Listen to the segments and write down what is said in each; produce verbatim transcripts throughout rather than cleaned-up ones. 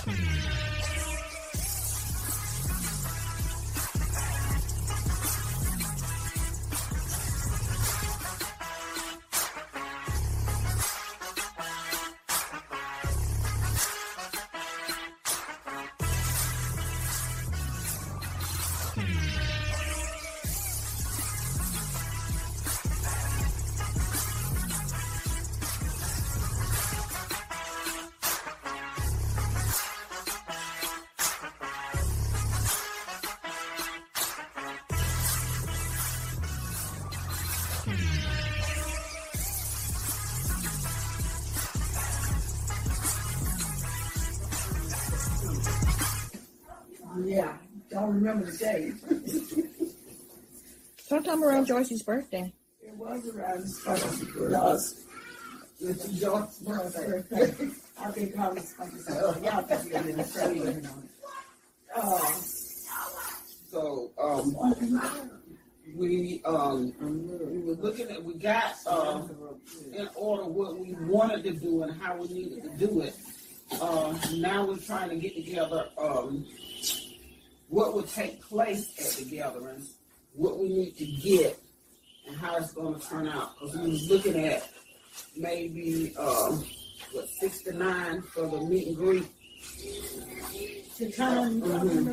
Yeah, don't remember the date. Sometime around Joyce's birthday. It was around his birthday. It was. It's Joyce's birthday. I think I was going to say, oh, y'all think you're going to say it. Uh, So, um, we, um, we were looking at, we got, uh, in order what we wanted to do and how we needed to do it. Uh, now we're trying to get together, um, what would take place at the gatherings, what we need to get, and how it's going to turn out. Because we was looking at maybe, um, what, six to nine for the meet and greet. the time, Mm-hmm.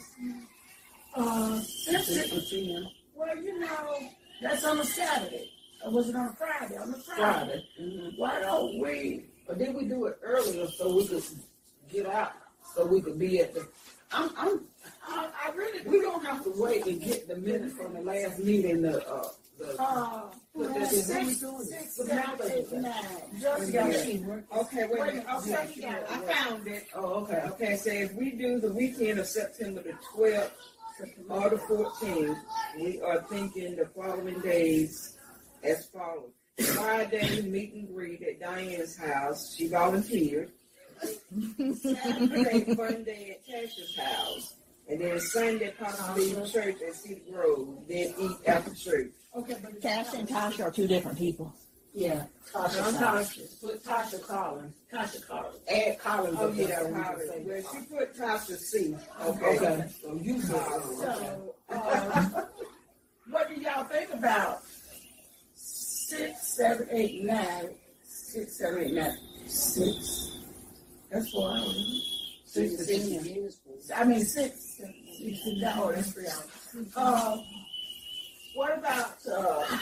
uh, Six to ten. well, you know, that's on a Saturday. Or was it on a Friday? On a Friday. Friday. Mm-hmm. Why don't we, But then we do it earlier so we could get out, so we could be at the. I'm, I'm, I, I really, we don't have to wait and get the minutes from the last meeting. The, uh, the. uh, But that's it. six, six, seven, eight, nine. Just got to Okay, wait a minute. Okay, Okay, I found it. Oh, okay. Okay, so if we do the weekend of September the twelfth or the fourteenth, we are thinking the following days as follows. Friday, meet and greet at Diane's house. She volunteered. Saturday, fun day at Tasha's house. And then Sunday, possibly church at Cedar Grove. Then eat after church. Okay, but it's Tasha and Tasha are two different people. yeah, Tasha, I'm Tasha, Put Tasha Collins. Tasha Collins. Add Collins. Oh, up there yeah, so we can Holly. say- Well, she put Tasha C. Okay. Okay. Okay. So you put Collins. So, uh, what do y'all think about six, seven, eight, nine? Six, seven, eight, nine. Six. That's four hours. Six to ten. I mean, six. Six to nine. Oh, that's three hours. Uh, what about uh,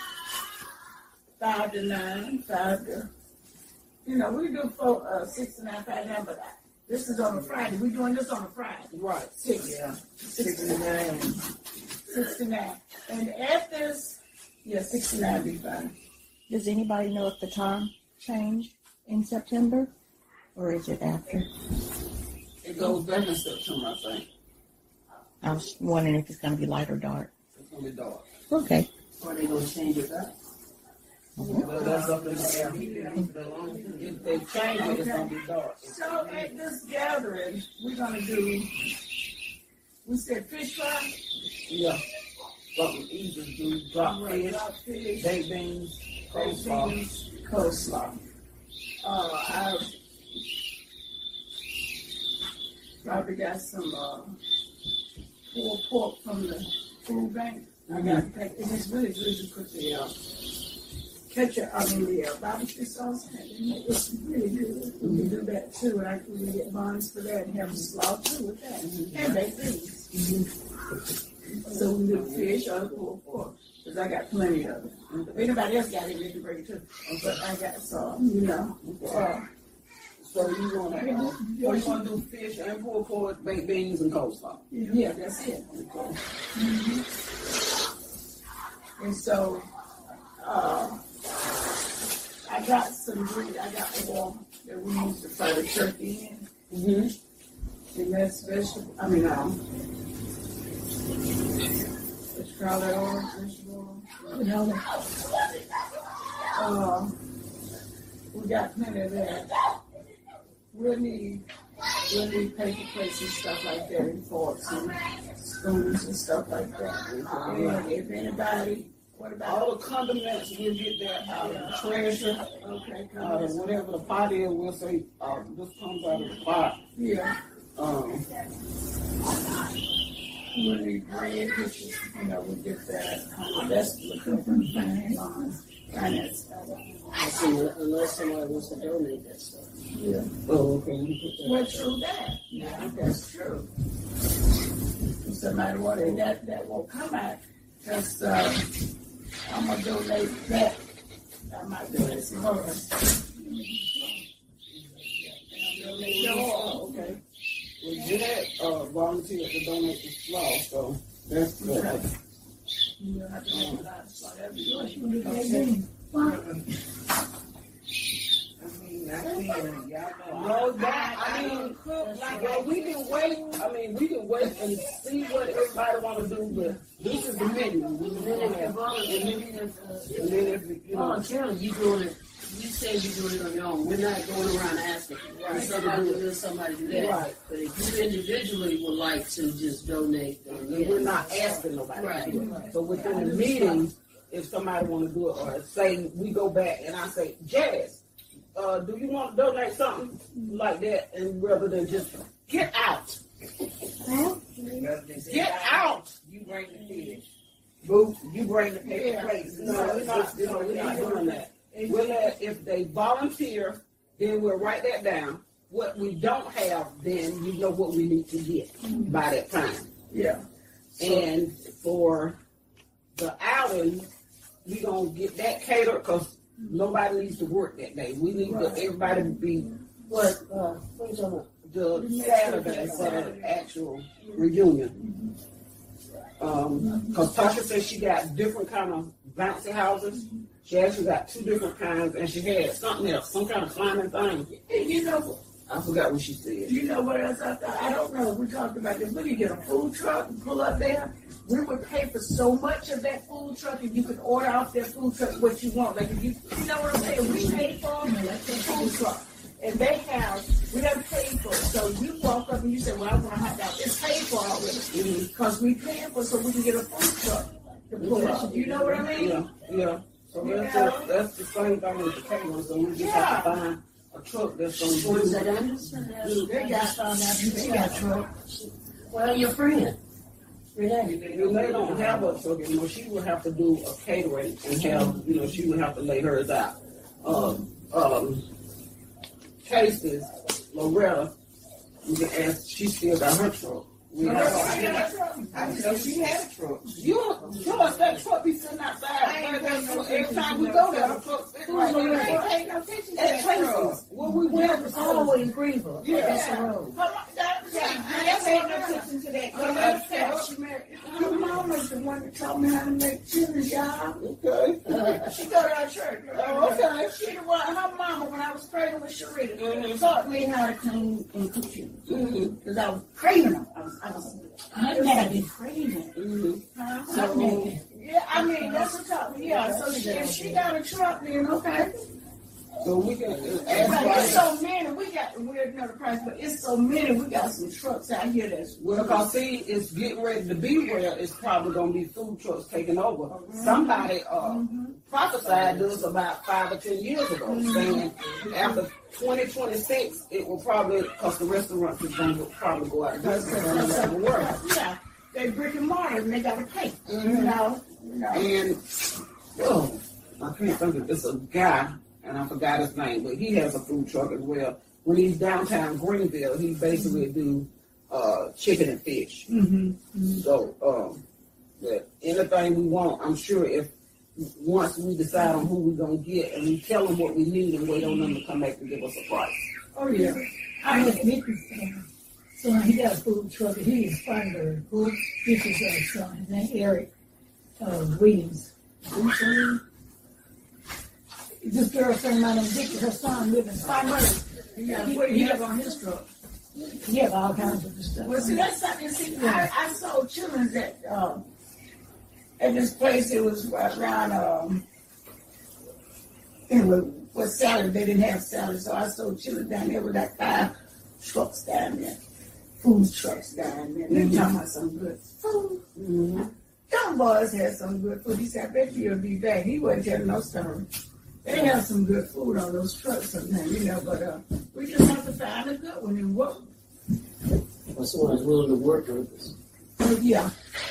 five to nine? Five to, you know, we do four, uh, six to nine, five to nine, but this is on a Friday. We're doing this on a Friday. Right. Six. Yeah. Six to nine. Six to nine. And after this, yeah, six to nine be fine. Does anybody know if the time changed in September? Or is it after? It goes back in September, I think. I was wondering if it's going to be light or dark. It's gonna be dark. Okay. Or they gonna change it up? Well, that's up in the air. If they change it, it's gonna be dark. So at this gathering, we're gonna do, we said fish fry? Yeah. Something easy to do. Drop fish, Drop fish, baked beans, baked coleslaw. beans, coleslaw. Uh, I probably got some, uh, pulled pork from the food bank. I got to take, and it's really good to put the, uh, ketchup, I mean, the uh, barbecue sauce, and it's really good. We can do that too, and I can really get buns for that and have a slaw too with that, and baked beans. So we do fish or pulled pork, because I got plenty of it. If anybody else got it, they can bring it too. But I got some, you know. Uh, So you wanna, uh, so you wanna do fish and pulled pork, baked beans, and coleslaw? yeah, that's it. Mhm. And so, uh, I got some grease, I got oil that we use to fry the turkey in. Mm-hmm. And that's vegetable, I mean, um, what you call that oil, vegetable oil? You know, uh, we got plenty of that. We'll need, we'll need paper plates and stuff like that, and forks and spoons and stuff like that. And if anybody What about? All the condiments, we'll get that out of the treasure, Okay, out of whatever the pot is, we'll say, uh, this comes out of the pot. yeah. Um, We need bread, which is, you know, we get that. Uh, that's looking from finance, finance. I see, unless somebody wants to donate that stuff. Yeah. oh, okay, you put that. Well, true that. Yeah, that's true. If somebody wanted that, that will come out, because uh, I'm gonna donate that. I might donate some more. Donate your oil, okay. Well, Jeanette, uh, volunteered to donate the flour, so that's good. Okay. You don't have to make a lot of stuff. Whatever you want, you can do that thing. I mean, I think, y'all know. No, that, I mean, like, well, we can wait, I mean, we can wait and see what everybody wanna do, but this is the menu. We And can then do if you're that. volunteering, and then if, And then if, you know, voluntarily, you doing it, you say you're doing it on your own. We're not going around asking. Right. Somebody do this, somebody do that. Right. But if you individually would like to just donate, then and we're not asking nobody to do Right. it. So within the meeting, if somebody wanna do it, or say, we go back and I say, Jazz, uh, do you want to donate something like that, and rather than just get out, get out. You bring the fish. Boo, you bring the paper Yeah. plates. No, we're not, you know, we're not doing that. We'll let, if they volunteer, then we'll write that down. What we don't have, then you know what we need to get by that time. Yeah. And for the outing, we gonna get that catered, cause nobody needs to work that day. We need to, everybody to be what, uh, what are you talking about? the Saturday for the actual reunion. Um, cause Tasha said she got different kind of bouncy houses. She actually got two different kinds, and she had something else, some kind of climbing thing. And you know, I forgot what she said. you know what else I thought? I don't know. We talked about this. We could get a food truck and pull up there. We would pay for so much of that food truck, and you could order off that food truck what you want. Like if you, you know what I'm saying? We pay for them, and that's the food truck. And they have, we don't pay for it. So you walk up and you say, well, I want a hot dog. It's paid for already. Because we paying for it so we can get a food truck to pull up. You know what I mean? Yeah, yeah. So that's, the, that's the same thing with the catering. So we just have to find a truck that's gonna What is do. that, Anderson? They got found out they got truck. Well, your friend. Renee. Renee don't have a truck anymore. She would have to do a catering and have, you know, she would have to lay hers out. Um, um, Casey's, Loretta, you can ask, she still got her truck. We have our- I didn't know she had a truck. You, you must that truck be sitting outside. Every time we go there, the truck sitting right there. Pay no attention to At that truck. Casey's, where we went was Always Greenville. Yeah. That's the road. Her mom- that- I paid no attention to that. Her mom said she married- her mom was the one that taught me how to make chili, y'all. Okay. She go to our church. Oh, okay. She the one, her mama, when I was pregnant with Sharita, Mhm. taught me how to clean and cook chili. Mm-hmm. Because I was craving them. I was, I was, I had been craving. Mm-hmm. Huh? So, yeah, I mean, that's what taught me. Yeah, so she, if she got a truck, then okay. So we can uh, Everybody, it's ask. so many. We got, we already know the price, but it's so many. We got some trucks out here that's Well, because see, it's getting ready to be where it's probably gonna be food trucks taking over. Somebody uh, prophesied this about five or ten years ago, saying after twenty twenty-six, it will probably, because the restaurants is gonna probably go out of business. They're gonna have to work. yeah, they brick and mortar and they gotta pay. You Mhm. know, you know. And oh, I can't think of it's a guy, and I forgot his name, but he has a food truck as well. When he's downtown Greenville, he basically do uh, chicken and fish. Mm-hmm. So, um, that anything we want, I'm sure if once we decide on who we're gonna get and we tell them what we need and wait on them to come back and give us a price. Oh yeah. I had Mickey's son. So he got a food truck. He is Feinberg. Who? Mickey's uh, son. His name Eric uh, Williams. This girl saying my name Vicky. Her son living in Feinberg. Yeah, He, what do he, you have, have on his truck? he have all kinds of stuff. Well, see, that's something. See, I, I sold chillings at um, at this place. It was around um, it was, was salad. They didn't have salad, so I sold chillings down there with like five trucks down there, food trucks down there. They're talking about some good food. Mm-hmm. Them boys had some good food. He said, I bet you'll be back. He wasn't telling no story. They have some good food on those trucks sometimes, you know, but uh, we just have to find a good one and work. Or someone's willing to work with us. Oh, yeah.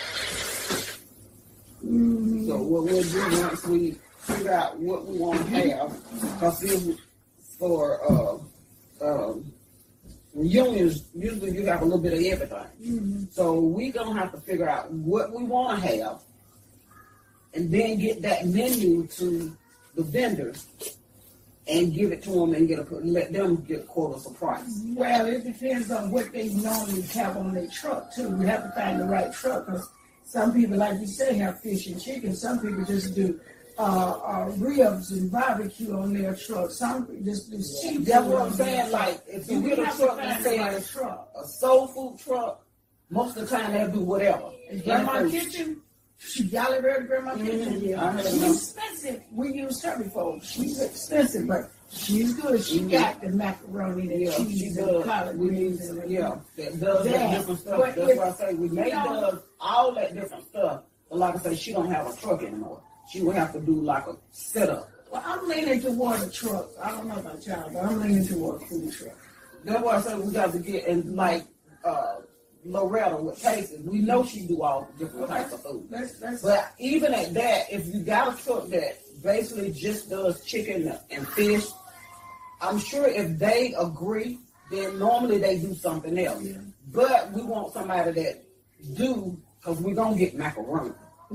Mm-hmm. So what we'll do once we figure out what we want to have, because for uh, um, reunions, usually you have a little bit of everything. Mm-hmm. So we're going to have to figure out what we want to have and then get that menu to the vendors and give it to them and get a, let them get a quote us a price. Well, it depends on what they normally have on their truck, too. We have to find the right truck, because some people, like you say, have fish and chicken. Some people just do uh, uh, ribs and barbecue on their truck. Some people just do seafood. That's what I'm saying. Like, if you get a truck that says truck. a soul food truck, most of the time they'll do whatever. Grandma Kitchen, y'all ever heard of Grandma Kitchen? Mm-hmm. Yeah. She's expensive. We used her before. She's expensive, but she's good. She mm-hmm. got the macaroni and yeah, cheese she and does. collard We greens need, and everything. yeah, that does That, that different stuff. but That's if- why I say we may you know- does all that different stuff. But like I say, she don't have a truck anymore. She will have to do like a setup. Well, I'm leaning toward a truck. I don't know about y'all, but I'm leaning toward a food truck. That's why I say we got to get, and like uh, Loretta with Casey, we know she do all different types of food. That's, that's, But even at that, if you got a truck that basically just does chicken and fish, I'm sure if they agree, then normally they do something else. Yeah. But we want somebody that do, because we're going to get macaroni.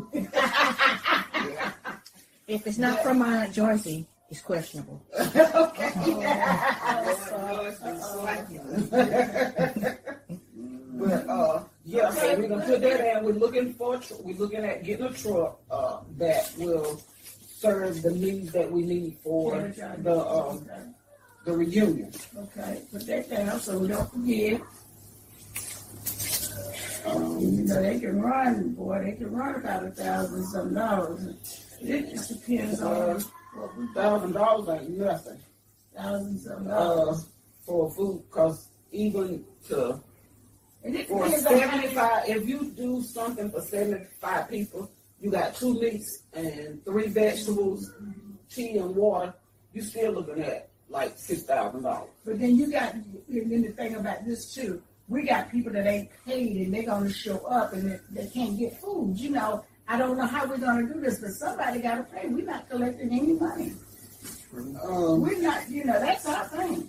If it's not from my Aunt Joycey, it's questionable. But uh, yeah, so we're gonna put that in. We're looking for, a tr- we're looking at getting a truck uh, that will serve the needs that we need for the um, the reunion. Okay, put that down so we don't forget. Um, you know, they can run, boy, they can run about a thousand some dollars. It just depends on what we Thousand dollars ain't nothing thousand some uh, dollars. for food, cause even to And it for depends on how many- seventy-five, if you do something for seventy-five people, you got two meats and three vegetables, tea and water. You still looking at like six thousand dollars. But then you got, and then the thing about this too, we got people that ain't paid and they're gonna show up and they, they can't get food. You know, I don't know how we're gonna do this, but somebody gotta pay. We're not collecting any money. Um, We're not, you know, that's our thing.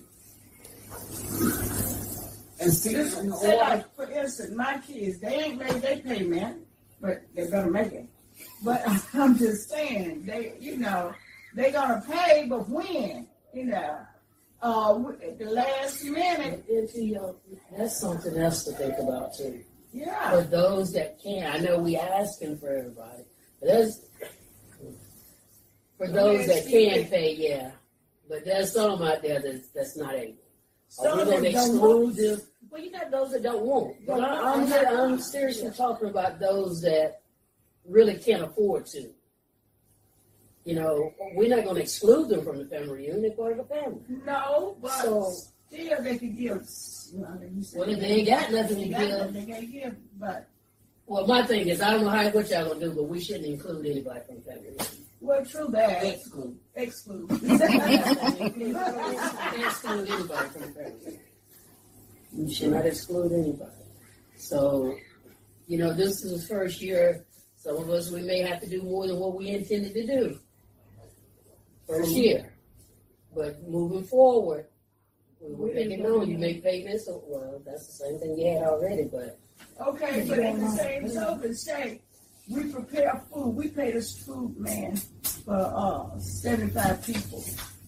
and see, Just in say order, like, for instance, my kids, they ain't made their payment, but they're gonna make it. But I'm just saying, they, you know, they gonna pay, but when, you know, uh, at the last minute, Into your, that's something else to think about too. yeah. For those that can, I know we asking for everybody, but there's for those that can pay, yeah. But there's some out there that's that's not able. Are Some we of gonna them don't exclude want. them? Well, you got those that don't want. But Don't I, I'm want. just, I'm seriously talking about those that really can't afford to. You know, we're not going to exclude them from the family reunion. They're part of the family. No, but So- still they could give. You know, you said Well, if they ain't got nothing to they got give. nothing, they can't give. But Well, my thing is, I don't know how what y'all gonna do, but we shouldn't include anybody from the family reunion. well, true that. exclude. Exclude. Can't exclude anybody from the family reunion. You should not exclude anybody. So, you know, this is the first year. Some of us, we may have to do more than what we intended to do. First year. But moving forward, we will make it known. You make payments, so, well, that's the same thing you had already, but Okay, but at the same token, say we prepare food. We pay this food man for uh, seventy-five people,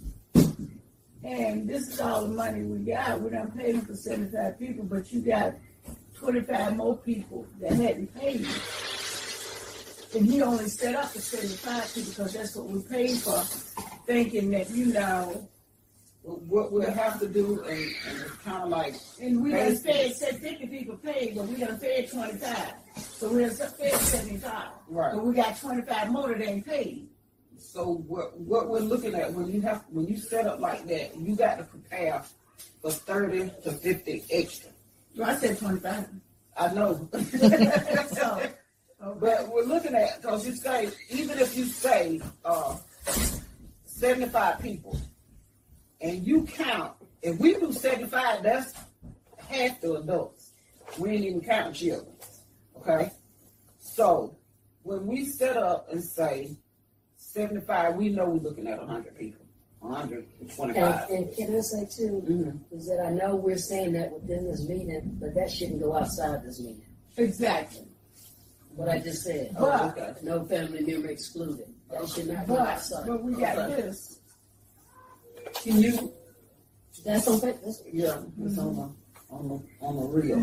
and this is all the money we got. We done paid him for seventy-five people, but you got twenty-five more people that hadn't paid. And he only set up for seventy-five people because that's what we paid for, thinking that, you know, What we'll have to do, and, and it's kind of like, and we done fed, said fifty people paid, but we done fed twenty-five. So we done fed seventy-five. right. But we got twenty-five more that ain't paid. So what what we're looking at when you have when you set up like that, you got to prepare for thirty to fifty extra. Well, I said twenty-five. I know. So, Okay. But we're looking at, because you say, even if you say uh, seventy-five people, and you count, if we do seventy-five, that's half the adults. We ain't even counting children. Okay? So, when we set up and say seventy-five, we know we're looking at one hundred people, one hundred twenty-five. And, and can I say too, Mm-hmm. is that I know we're saying that within this meeting, but that shouldn't go outside this meeting. Exactly. What I just said. But- Oh, okay. No family member excluded. That should not go But, outside. but we got Okay. this. Can you, That's on fact. That's, yeah, it's on the, on the, on the reel.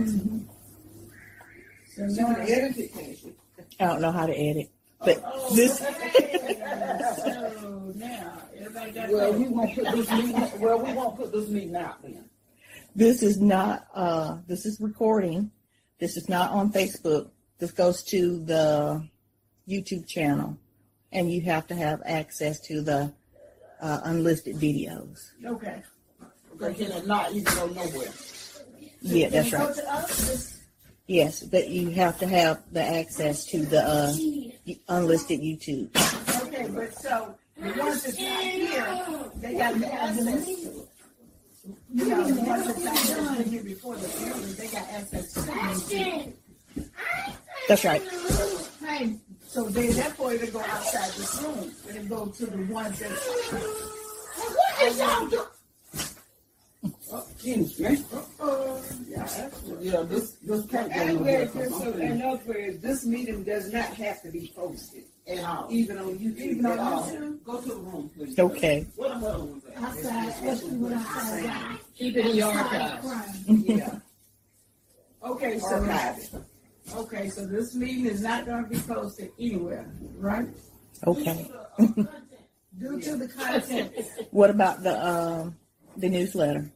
So You now, can edit it, can't you? I don't know how to edit, but oh, this. okay. So now, everybody got Well, that? we won't put this meeting, well, we won't put this meeting out then. This is not, uh, this is recording. This is not on Facebook. This goes to the YouTube channel, and you have to have access to the uh, unlisted videos. Okay. They can not even go nowhere. Yeah, that's Can it right. go to us? Yes, but you have to have the access to the uh, unlisted YouTube. Okay, but so, the ones that's not here, they got the access. You know, the ones that's not here, been here before the building, they got access to the YouTube. That's right. Hey, so they, therefore, they go outside this room, and they go to the ones that. What is y'all doing? Oh, excuse me. Uh, yeah, that's what. Yeah, this, this can't go And nowhere. where- so in other words, this meeting does not have to be posted, At all. even on YouTube. Even on at all. YouTube? Go to the room, please. Okay. What am I doing? Outside, especially when outside, yeah. keep it in your archives. Yeah. Okay, so, Archive. okay, so this meeting is not gonna be posted anywhere, right? Okay. Due to the content. What about the um, the newsletter?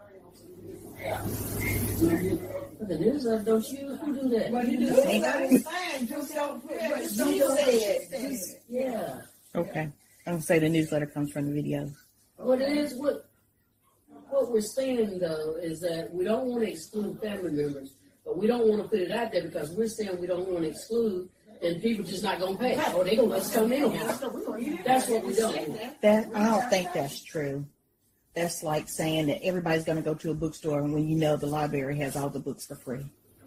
The news, uh, don't you? Who do that? Well, you do say that is fine, just don't put, but You don't said, say you it. Yeah. Okay. I'm gonna say the newsletter comes from the videos. What it is, what what we're saying though is that we don't want to exclude family members, but we don't want to put it out there because we're saying we don't want to exclude, and people just not gonna pay, or they gonna let us come in. That's what we don't do. That I don't think that's true. That's like saying that everybody's gonna go to a bookstore when you know the library has all the books for free.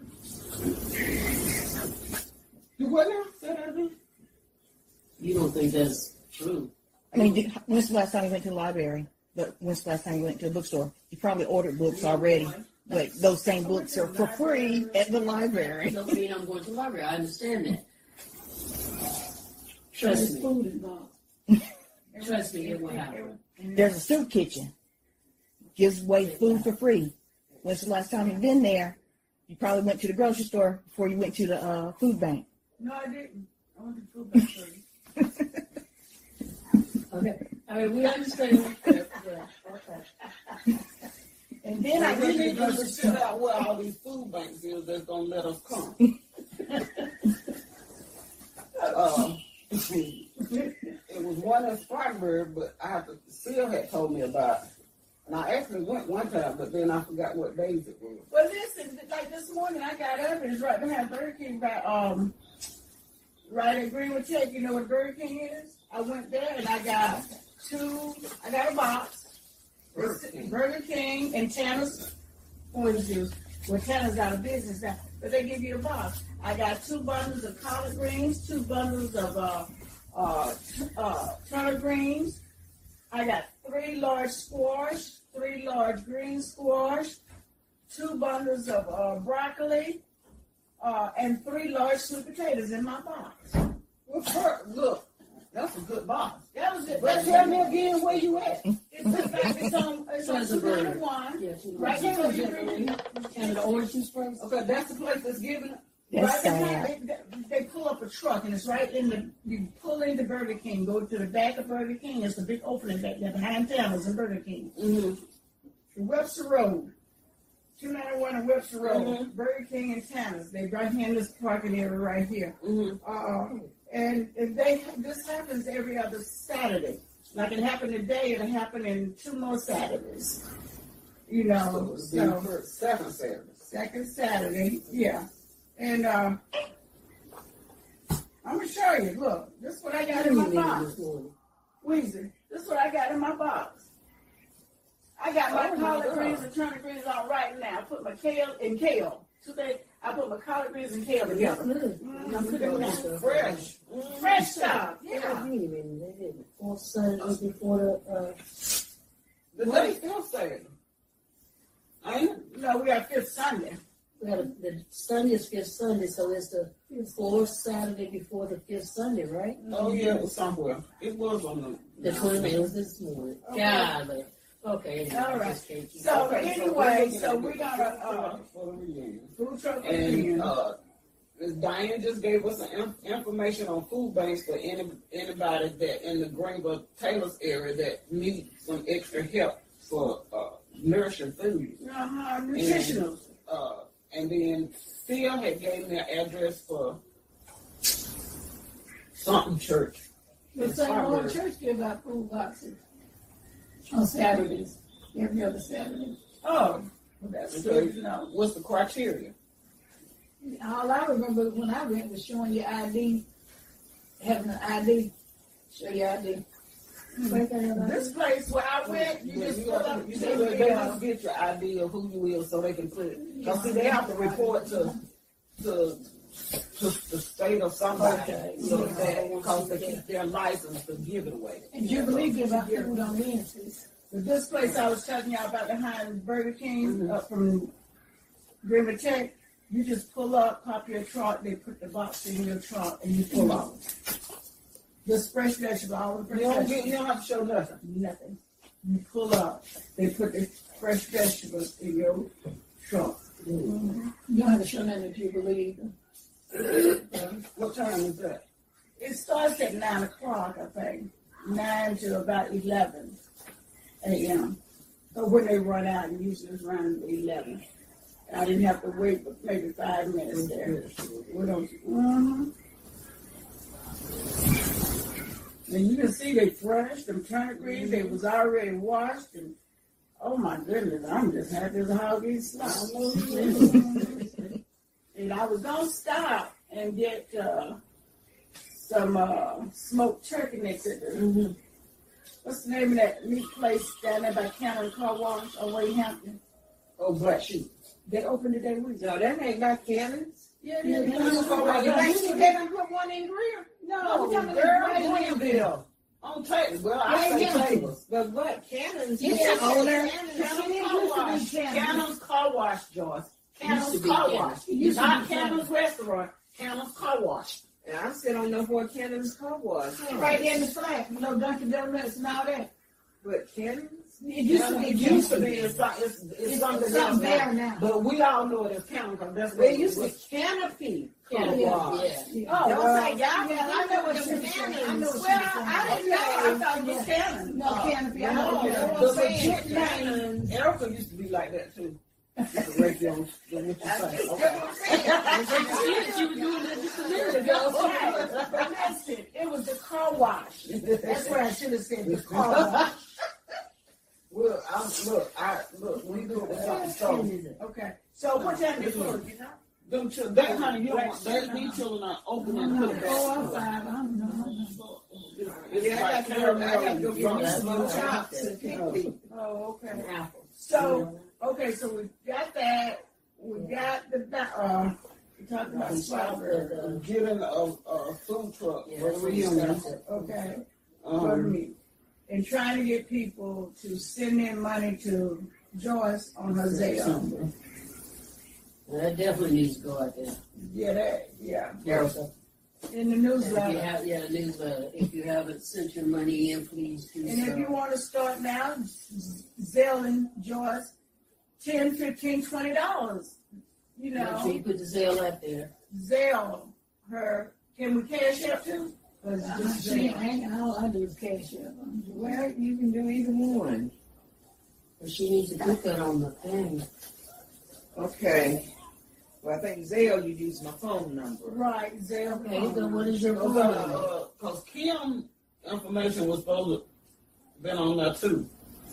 You what now? Say that again? You don't think that's true? I mean, did- when's the last time you went to the library? But when's the last time you went to a bookstore? You probably ordered books already, but those same books are for free at the library. Doesn't mean I'm going to the library. I understand that. Trust me. Food involved. Trust me, it will happen. There's a soup kitchen. Gives away food for free. When's the last time you've been there? You probably went to the grocery store before you went to the uh, food bank. No, I didn't. I went to food bank first. Okay. I mean, we understand. that, uh, okay. And then I We went to need the to grocery figure store. out where all these food banks is that's gonna let us come. uh, it was one in Spartanburg, but I have to, Seal had told me about it. And I actually went one time, but then I forgot what days it was. Well, listen, like this morning, I got up and it's right behind Burger King by, um, right at Greenwood Tech. You know what Burger King is? I went there and I got two, I got a box. Burger King. Burger King and Tanner's orange juice. Well, Tanner's out of business now, but they give you a box. I got two bundles of collard greens, two bundles of uh, uh, uh, turnip greens. I got three large squash, three large green squash, two bundles of uh, broccoli, uh, and three large sweet potatoes in my box. Well, per- look, that's a good box. That was it. But tell me again where you at. It's, it's on, it's on two hundred one. Yeah, two Right hundred. there, you bring it. And the orange juice first? Okay, that's the place that's giving it. That's Right sad. behind, they, they pull up a truck and it's right in the, you pull into Burger King, go to the back of Burger King, it's a big opening back there behind Tanner's and Burger King. Mm-hmm. Webster Road, two ninety-one and Webster Road, Mhm. Burger King and Tanner's, they right here in this parking area right here. Mm-hmm. Uh, and if they, this happens every other Saturday. Like it happened today, it'll happen in two more Saturdays. You know, So, so. second Saturday. Second Saturday, yeah. And uh, I'm gonna show you. Look, this is what I got What in do my you need box. this morning? Weezy, this is what I got in my box. I got my Oh, collard my greens God. and turnip greens on right now. I put my kale and kale. Today, I put my collard greens and kale together. Good. Mm, I'm cooking now. Fresh. Fresh stuff. Yeah, Yeah. you mean they did fourth Sunday before the uh The day still said. Ain't it? No, we got fifth Sunday. we had a, the Sunday is fifth Sunday, so it's the fourth Saturday before the fifth Sunday, right? Oh yeah, it was somewhere. It was on the. The twenty-ninth was this morning. Okay. God, okay. anyway, All I right. just can't keep So up. anyway, we're so looking we at got the a uh, for the reunion. food truck And reunion. uh, Diane just gave us some inf- information on food banks for any anybody that in the Greenville Taylor's area that needs some extra help for uh, nourishing food. Uh-huh, nutritional. Uh, and then Phil had gave me an address for something church. The same old church give out food boxes on Saturdays, every other Saturday. Oh, well, that's good to know. What's the criteria? All I remember when I went was showing your I D, having an I D, show your I D. This place where I went, you Yeah, just you pull gotta- up, you you gotta- say, they yeah. have to get your idea of who you is so they can put it. Cause see, they have to report to to to the state or somebody, Okay. so that because they keep their license to give it away. And Jubilee give out food on Wednesdays. But this place I was telling y'all about behind Burger King, Mhm. up from Greenville Tech, you just pull up, pop your trunk, they put the box in your trunk, and you pull out. Just fresh vegetable, all the fresh You don't get, vegetables. you don't have to show nothing. Nothing. You pull up, they put the fresh vegetables in your trunk. You don't have to show nothing to Jubilee either. What time is that? It starts at nine o'clock, I think, nine to about eleven a.m. So when they run out, usually it's around eleven. I didn't have to wait but maybe five minutes there. We don't. Mm-hmm. And you can see they fresh, them turnip greens, they was already washed, and oh my goodness, I'm just happy as a hog eats slop. And I was gonna stop and get uh, some uh, smoked turkey necks at the, Mm-hmm. what's the name of that meat place down there by Cannon Car Wash on Wade Hampton? Oh, Black Sheep. They opened today week. No, that ain't not Cannons. Yeah, Yeah, yeah, Cannon yeah. Car Wash. You think she didn't put one in Greer? No, No, girl, girl, Greenville. Greenville. On Taylor. Well, I Yeah, say yeah. Taylor's. But what, Cannons? Yeah, Yeah, owner. Cannons. Cannon's Car Wash. Cannon's Car Wash, Joyce. Cannon's to be Car Cannon's. Wash. It used to Not be Cannon's Restaurant. Cannon's Car Wash. And I still don't know what Cannons Car was. Right there in the flat. You know, Dunkin' Donuts and all that. But Cannons? It used to be. It used to be, it's, some- it's, it's It's something something else there now. now. But we all know it as Cannon because that's what They it used to was. Canopy. Yeah, Wow. yeah. Oh, Don't well, say y'all yeah, I know what was you're saying. I know what you're Well, saying. I didn't know. I thought it was Cannon. No, Canopy. I know No, what you're the saying. legit name, Erica used to be like that too. Used to rate you on on what you say. Okay. She was doing that just a minute But ago. listen, it was the car wash. That's what I should have said, the car wash. Well, I'm, look, I look. We do it with something. So, Okay, so what time is it? You know? them children, that honey, you don't want. They, these children are open and put it Oh, I'm back. five, I don't know. It's Yeah, I like got to go, I got to caramel go and get me drunk. some more chops and picnic. Oh, okay. Apple. So, okay, so we got that. We got the, ba- uh, we talked about strawberry. Getting a, a food truck Yeah, for the so you reunion. start it. Okay, for Um, me. And trying to get people to send in money to Joyce on her Zelle. That definitely needs to go out there. Yeah, that, yeah. Erica. In the If you newsletter. have, yeah, newsletter. If you haven't sent your money in, please do And if you so. want to start now, Zelling Joyce, ten, fifteen, twenty dollars. You Make sure know, you put the sale out there. Zelle her. Can we cash up too? Or is it I just see, Zelle? I ain't, all I do is cash up. Well, you can do either one. But she needs to put that on the thing. Okay. Well, I think Zelle, you use my phone number. Right, Zelle. Okay, so what is your phone Because number? uh, 'cause Kim information was supposed to been on there too.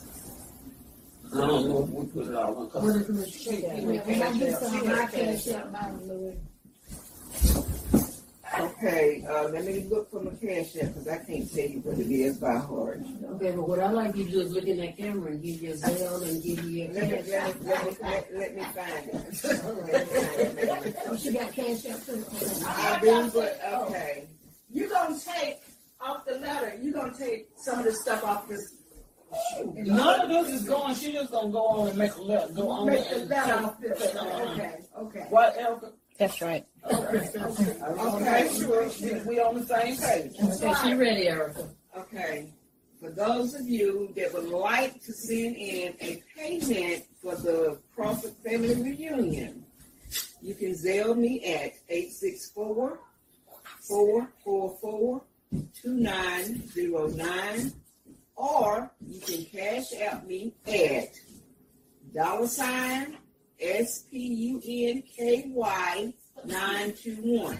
I don't know if we put it all on. 'cause What is Commissioner Yeah, King? when I get some, I cash up my Louis. Okay, uh, let me look for my cash app, because I can't tell you what it is by heart. Okay, but what I like you to do is look in that camera and give your Zelle and give you your Let me, cash. let me, let me, let, let me find it. Let me find it. Oh, she got cash up too. I do, but, okay. You're gonna take off the letter, you're gonna take some of the stuff off this. None of this is going, she just gonna go on and make a letter, go on Make the and letter off this, take- okay, okay. What, Erica? That's right. Okay, okay. Okay, sure, we, we on the same page. Okay, she ready, Erica. Okay, for those of you that would like to send in a payment for the Crawford Family Reunion, you can Zelle me at eight six four, four four four, two nine zero nine, or you can cash out me at dollar sign S P U N K Y nine two one.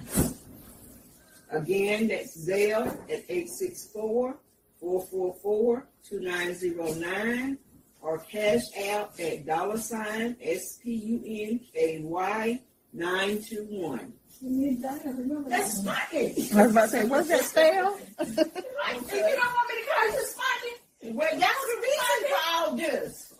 Again, that's Zelle at eight six four, four four four, two nine zero nine, or cash out at dollar sign S P U N K Y nine two one. That's Sparky. I was about to say, what's that spell? Like, if you don't want me to call you Sparky, Well, that's the reason for all this.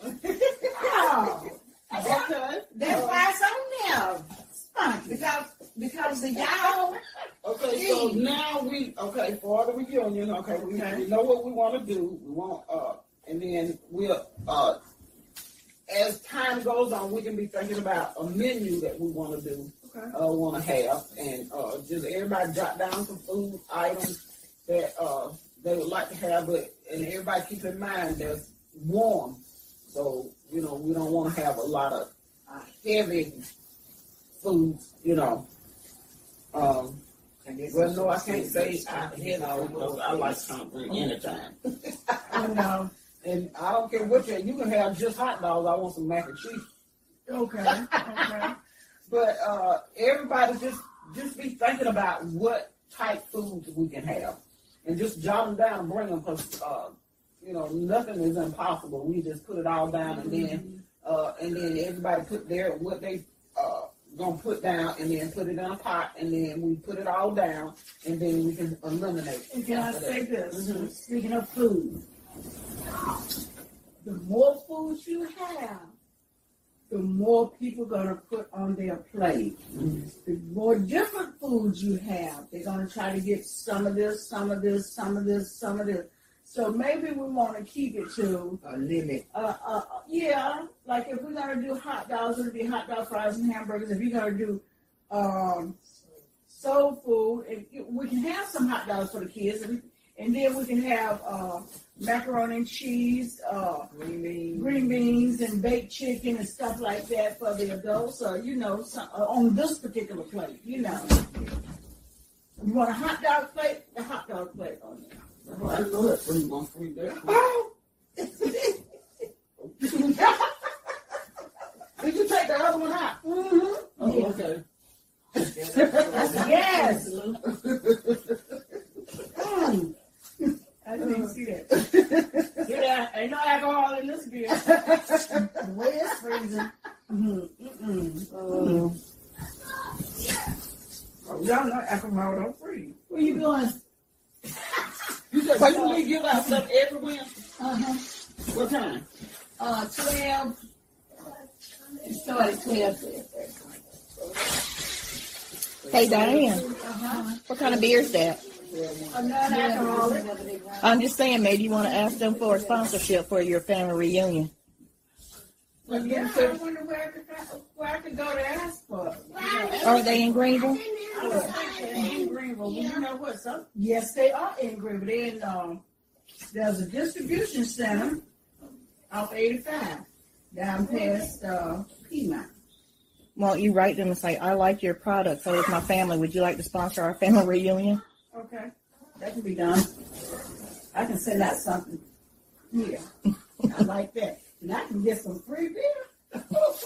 oh, Okay. That's why it's on there. Sparky. Because, because the y'all, Okay, so now we, okay, for the reunion, okay, we, we know what we want to do. We want, uh, and then we'll, uh, as time goes on, we can be thinking about a menu that we want to do, Okay. uh, want to have, and uh, just everybody jot down some food items that uh they would like to have, but and everybody keep in mind that's warm, so you know we don't want to have a lot of uh, heavy foods, you know. Um, well, no, I can't say I, you know, because I like something anytime. Oh, no. And I don't care what you, you can have just hot dogs. I want some mac and cheese. Okay, okay. But uh, everybody just just be thinking about what type foods we can have, and just jot them down and bring them, because uh, you know nothing is impossible. We just put it all down, and then uh, and then everybody put their what they uh, gonna put down, and then put it in a pot, and then we put it all down, and then we can eliminate. And can I after say that. this? Mhm. Speaking of food, the more food you have, the more people gonna put on their plate. The more different foods you have, they're gonna try to get some of this, some of this, some of this, some of this. So maybe we want to keep it to, a limit. uh, uh, yeah, like if we're gonna do hot dogs, it'll be hot dog, fries, and hamburgers. If you're gonna do um, soul food, and it- we can have some hot dogs for the kids, and, and then we can have uh, macaroni and cheese, uh, Green beans. green beans, and baked chicken and stuff like that for the adults. Or you know, some, uh, on this particular plate, you know, you want a hot dog plate, the hot dog plate on there. Well, I know that free one free there. Oh. Did you take the other one out? Mm-hmm. Oh, okay. Yes. Mm. I didn't even see that. See that? Ain't no alcohol in this beer. The way it's freezing. Mm-hmm. Mm-mm. Oh, y'all know alcohol don't freeze. Where you going? You said, why you give out stuff everywhere? Uh-huh. What time? Uh, twelve. It started at twelve. Hey, Diane, Uh-huh. what kind of beer is that? A non-alcoholic. I'm just saying, maybe you want to ask them for a sponsorship for your family reunion. Well, yeah, I wonder where I could, where I could go to ask for it. Are they in Greenville? I don't think they're in Greenville. You know what? Some, yes, they are in Greenville. They're in, um, there's a distribution center off eighty-five down past uh, Piedmont. Won't you write them and say, I like your product, so does my family. Would you like to sponsor our family reunion? Okay, that can be done. I can send out something. Yeah, I like that. And I can get some free beer.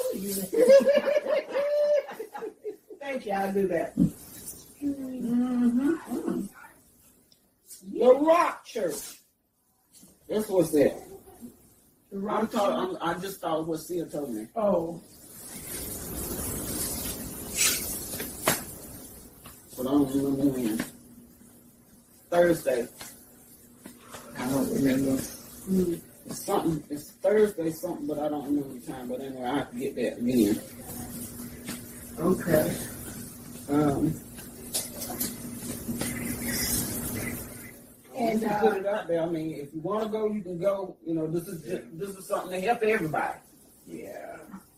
Thank you, I'll do that. Mm-hmm. Mm. The Rock Church. That's what's that. The I'm rock talking, I'm, I just thought of what Sia told me. Oh, but I don't remember when. Thursday. I don't remember. Mm, it's something. It's Thursday something, but I don't remember the time. But anyway, I have to get that again. Okay. Um, And, you can uh, put it out there. I mean, if you want to go, you can go. You know, this is just, this is something to help everybody. Yeah.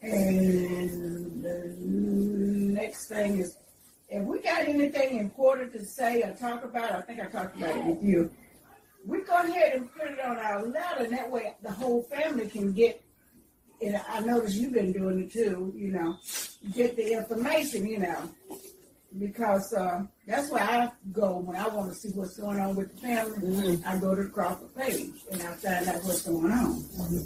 And the next thing is, if we got anything important to say or talk about, I think I talked about it with you. We go ahead and put it on our letter, and that way the whole family can get. And I notice you've been doing it too. You know, get the information. You know, because uh, that's where I go when I want to see what's going on with the family. Mm-hmm. I go to the Crawford page and I find out what's going on.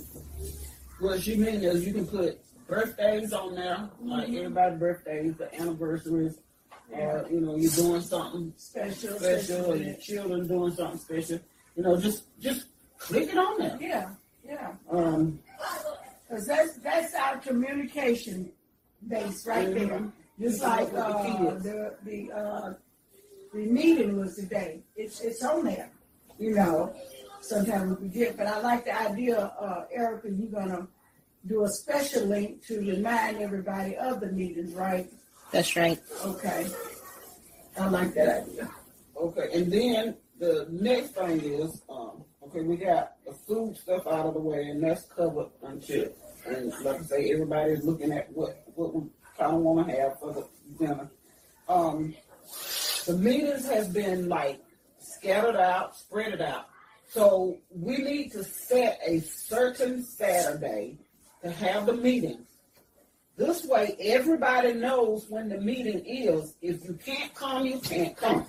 What you mean is you can put birthdays on there, like everybody's birthdays, the anniversaries, or you know you're doing something Special, special, or your event. children doing something special. You know, just just click it on there. Yeah, yeah. Um, Because that's, that's our communication base right Mhm. there. Just like uh, the the uh, the meeting was today. It's it's on there. You know, sometimes we forget, but I like the idea, uh, Erica. You're gonna do a special link to remind everybody of the meetings, right? That's right. Okay. I like that idea. okay, and then the next thing is, um, okay, we got the food stuff out of the way, and that's covered until, and like I say, everybody is looking at what what we kind of want to have for the dinner. Um, the meetings has been like scattered out, spread it out. So we need to set a certain Saturday to have the meetings. This way, everybody knows when the meeting is. If you can't come, you can't come.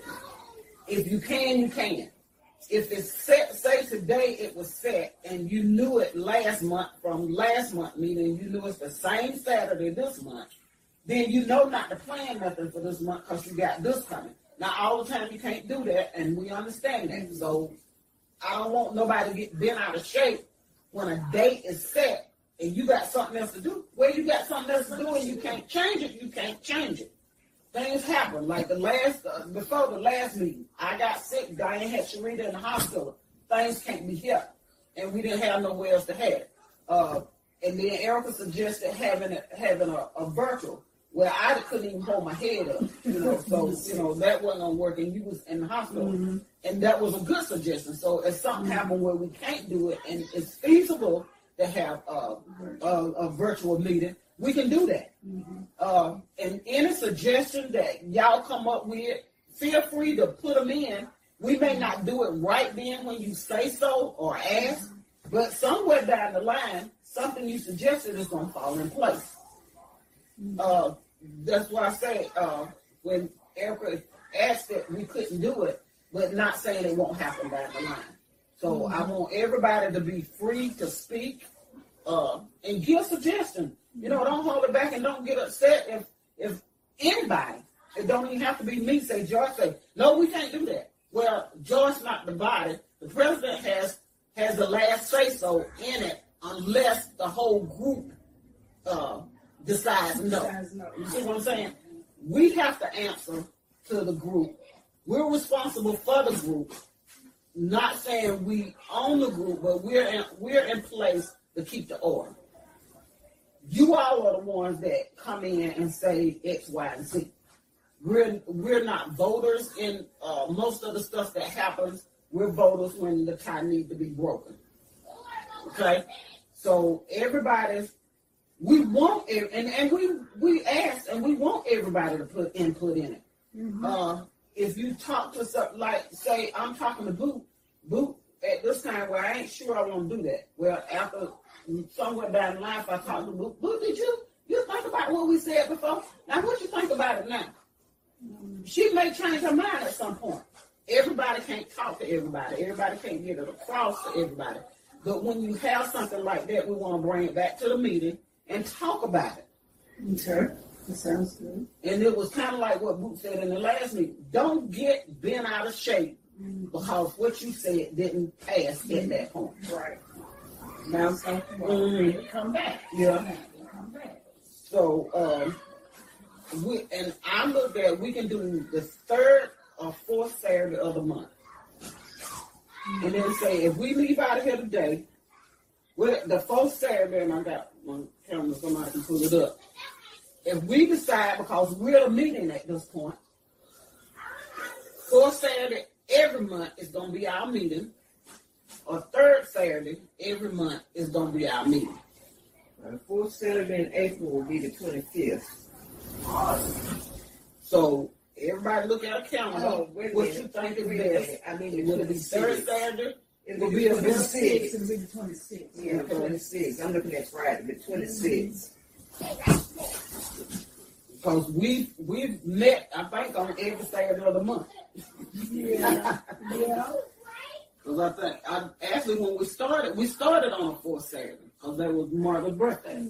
If you can, you can. If it's set, say today it was set, and you knew it last month from last month meeting, you knew it's the same Saturday this month, then you know not to plan nothing for this month because you got this coming. Now, all the time you can't do that, and we understand that. So I don't want nobody to get bent out of shape when a date is set and you got something else to do. Well, you got something else to do and you can't change it, you can't change it. Things happen. Like the last, uh, before the last meeting, I got sick. Diane had Sharita in the hospital. Things can't be helped. And we didn't have nowhere else to have it. Uh, and then Erica suggested having a, having a, a virtual where I couldn't even hold my head up. You know, so, you know, that wasn't going to work. And you was in the hospital. Mm-hmm. And that was a good suggestion. So if something happened where we can't do it and it's feasible to have a, a, a virtual meeting, we can do that. Mm-hmm. Uh, and any suggestion that y'all come up with, feel free to put them in. We may not do it right then when you say so or ask, but somewhere down the line, something you suggested is going to fall in place. Uh, that's why I say uh, when Erica asked that we couldn't do it, but not saying it won't happen down the line. So I want everybody to be free to speak uh, and give suggestions. You know, don't hold it back and don't get upset if if anybody, it don't even have to be me, say, Joyce, say, no, we can't do that. Well, Joyce not the body. The president has has the last say-so in it unless the whole group uh, decides no. Guys know. You see what I'm saying? We have to answer to the group. We're responsible for the group. Not saying we own the group, but we're in, we're in place to keep the order. You all are the ones that come in and say X, Y, and Z. We're we're not voters in uh, most of the stuff that happens. We're voters when the tie needs to be broken. Okay, so everybody's. We want and and we we ask and we want everybody to put input in it. Mm-hmm. Uh, if you talk to some, like say I'm talking to Boot, Boot at this time where I ain't sure I want to do that. Well, after somewhere down the line, if I talk to Boot, Boot, did you you think about what we said before? Now, what you think about it now? She may change her mind at some point. Everybody can't talk to everybody. Everybody can't get it across to everybody. But when you have something like that, we want to bring it back to the meeting and talk about it. Okay, that sounds good. And it was kind of like what Boot said in the last meeting. Don't get bent out of shape because what you said didn't pass at that point. Right. Now something Mhm. will come back. Yeah. It'll come back. So, um, we and I looked at we can do the third or fourth Saturday of the month, and then say if we leave out of here today, well, the fourth Saturday, and I got one camera, somebody can pull it up. If we decide, because we're a meeting at this point, fourth Saturday every month is going to be our meeting, or third Saturday every month is going to be our meeting. The fourth Saturday in April will be the twenty-fifth. So everybody look at a calendar. Oh, wait a what minute. you think is Wait a best? minute. I mean the Will it be third twenty-sixth. Saturday? It will will be be a the good twenty-sixth. It'll be the twenty-sixth. Yeah, the twenty-sixth. I'm looking at Friday, the twenty-sixth. Because we we've met, I think, on every Saturday of the month. Yeah, yeah. Because I think, I, actually, when we started, we started on a fourth Saturday, because that was Martha's birthday.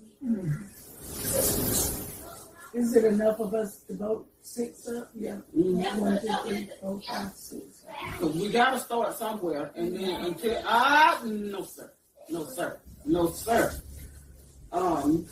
Is it enough of us to vote six up? Yeah. Mhm. One, two, three, four, five, six. Because we got to start somewhere, and then until, ah, no, sir. No, sir. No, sir. Um,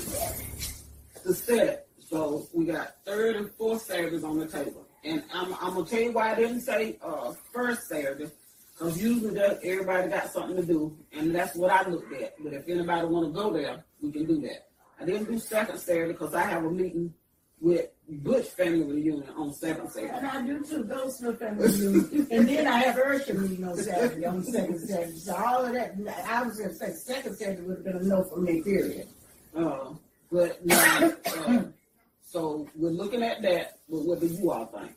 to set it. So we got third and fourth Saturdays on the table. And I'm, I'm going to tell you why I didn't say uh, first Saturday, because usually that everybody got something to do, and that's what I looked at. But if anybody want to go there, we can do that. I didn't do second Saturday because I have a meeting with Butch Family Reunion on second Saturday. And I do too, those two families do. And then I have Ursha meeting on Saturday, on second Saturday. So all of that, I was going to say second Saturday would have been a no for me, period. Uh, but now, uh, so we're looking at that, but what do you all think?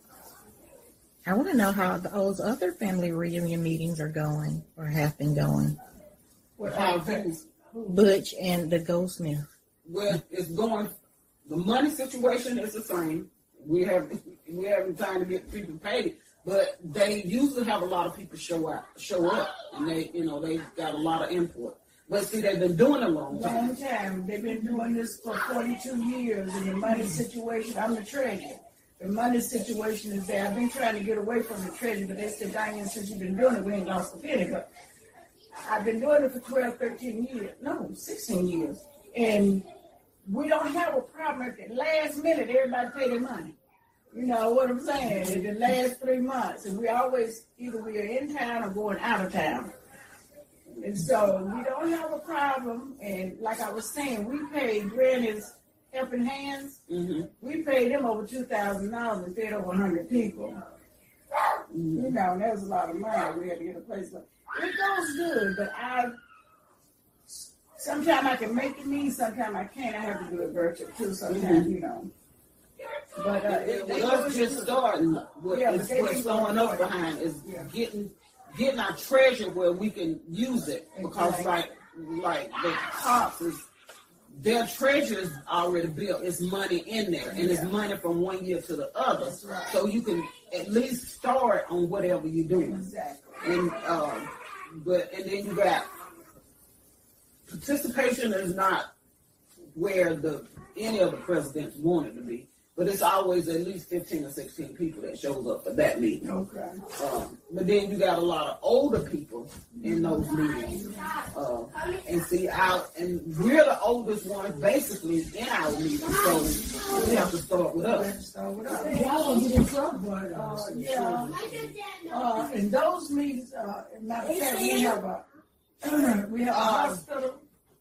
I want to know how those other family reunion meetings are going or have been going. What How I things, Butch and the Goldsmith. well, it's going, the money situation is the same. We have, we having time to get people paid, but they usually have a lot of people show up, show up, and they, you know, they got a lot of input. But see, they've been doing it a long time. long time. They've been doing this for forty-two years, and the money situation, I'm the treasurer. The money situation is there. I've been trying to get away from the treasury, but they said, Diane, since you've been doing it, we ain't lost a penny. But I've been doing it for twelve, thirteen years. No, sixteen years. And we don't have a problem at the last minute, everybody pay their money. You know what I'm saying? In the last three months. And we always, either we are in town or going out of town. And so we don't have a problem. And like I was saying, we paid Granny's Helping Hands. Mm-hmm. We paid them over two thousand dollars and fed over one hundred people. Mm-hmm. You know, and that was a lot of money. We had to get a place. But it goes good, but I, sometimes I can make it mean, sometimes I can't. I have to do it virtual too sometimes, Mm-hmm. you know. But uh, it, With they us just starting, what Yeah, is but they what's be throwing going us for it. behind is Yeah. getting getting our treasure where we can use it. Because Exactly. like like the cops is their treasure is already built. It's money in there, and it's Yeah. money from one year to the other. That's right. So you can at least start on whatever you're doing. exactly. And um, but and then you got participation is not where the any of the presidents wanted to be, but it's always at least fifteen or sixteen people that shows up for that meeting. Okay. Um, but then you got a lot of older people in those meetings, uh, and see out, and we're the oldest ones basically in our meetings, so we have to start with us. Let's start with us. Y'all gonna get in trouble, but uh, yeah. Uh, in those meetings, uh, matter of fact, we have a we have a hospital.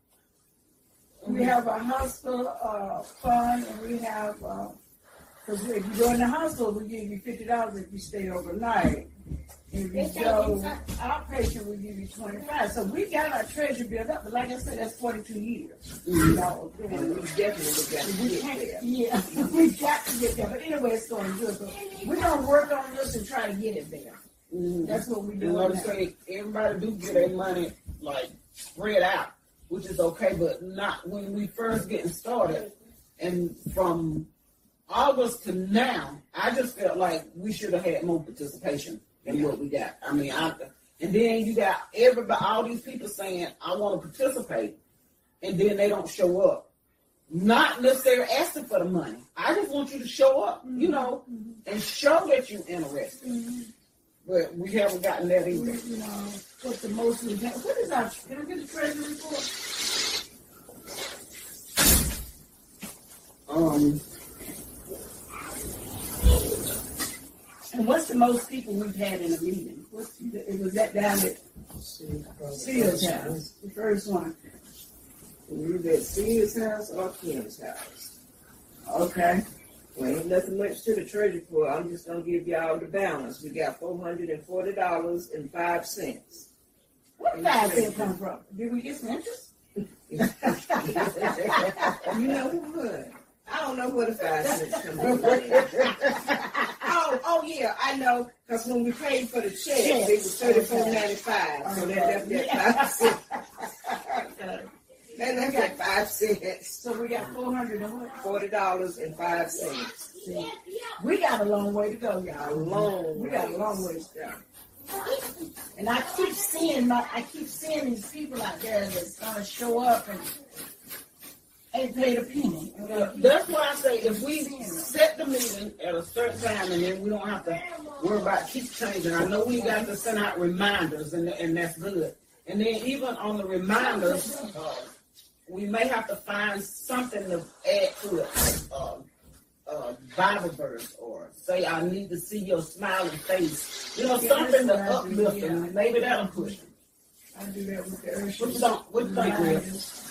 We have a hospital uh, fund, and we have because if you go in the hospital, we give you fifty dollars if you stay overnight. If you go outpatient, we give you twenty-five. So we got our treasure built up, but like I said, that's forty-two years. You know, And we definitely got to we get can't, there. yeah, we got to get there. But anyway, it's going good. But we're gonna work on this and try to get it there. Mhm. That's what we You do. know what I'm saying? Everybody do get their money like spread out, which is okay, but not when we first getting started. And from August to now, I just felt like we should have had more participation than what we got. I mean, I, and then you got everybody, all these people saying, I want to participate, and then they don't show up. Not necessarily asking for the money. I just want you to show up, Mm-hmm. you know, and show that you're interested. Mm-hmm. But we haven't gotten that either. We, you know, what the most we got. What is our? Can I get the treasury report? Um, And what's the most people we've had in a meeting? What's the, it was that down at Seal's house, the first one. We was at Seal's house or Kim's house. Okay. Well, ain't nothing much to the treasure report. I'm just gonna give y'all the balance. We got four hundred and forty dollars and five cents. Where five cents come from? Did we get some interest? You know what? I don't know where the five cents come from. oh, oh yeah, I know. Cause when we paid for the check, it was thirty-four ninety-five. So they left that five cents. They left that five cents. So we got four hundred and what? Forty dollars and five cents. We got a long way to go, y'all. A long. We got a long way to go. And I keep seeing my, I keep seeing these people out there that's gonna show up and ain't paid a penny. Uh, that's why I say if we set the meeting at a certain time and then we don't have to worry about keep changing. I know we got to send out reminders and and that's good. And then even on the reminders, uh, we may have to find something to add to it, like uh, uh, Bible verse or say I need to see your smiling face. You know, Yeah, something to that's what I do, uplift yeah. them. Maybe that'll push them. I do that with the ushers. What you don't? What you think, Will?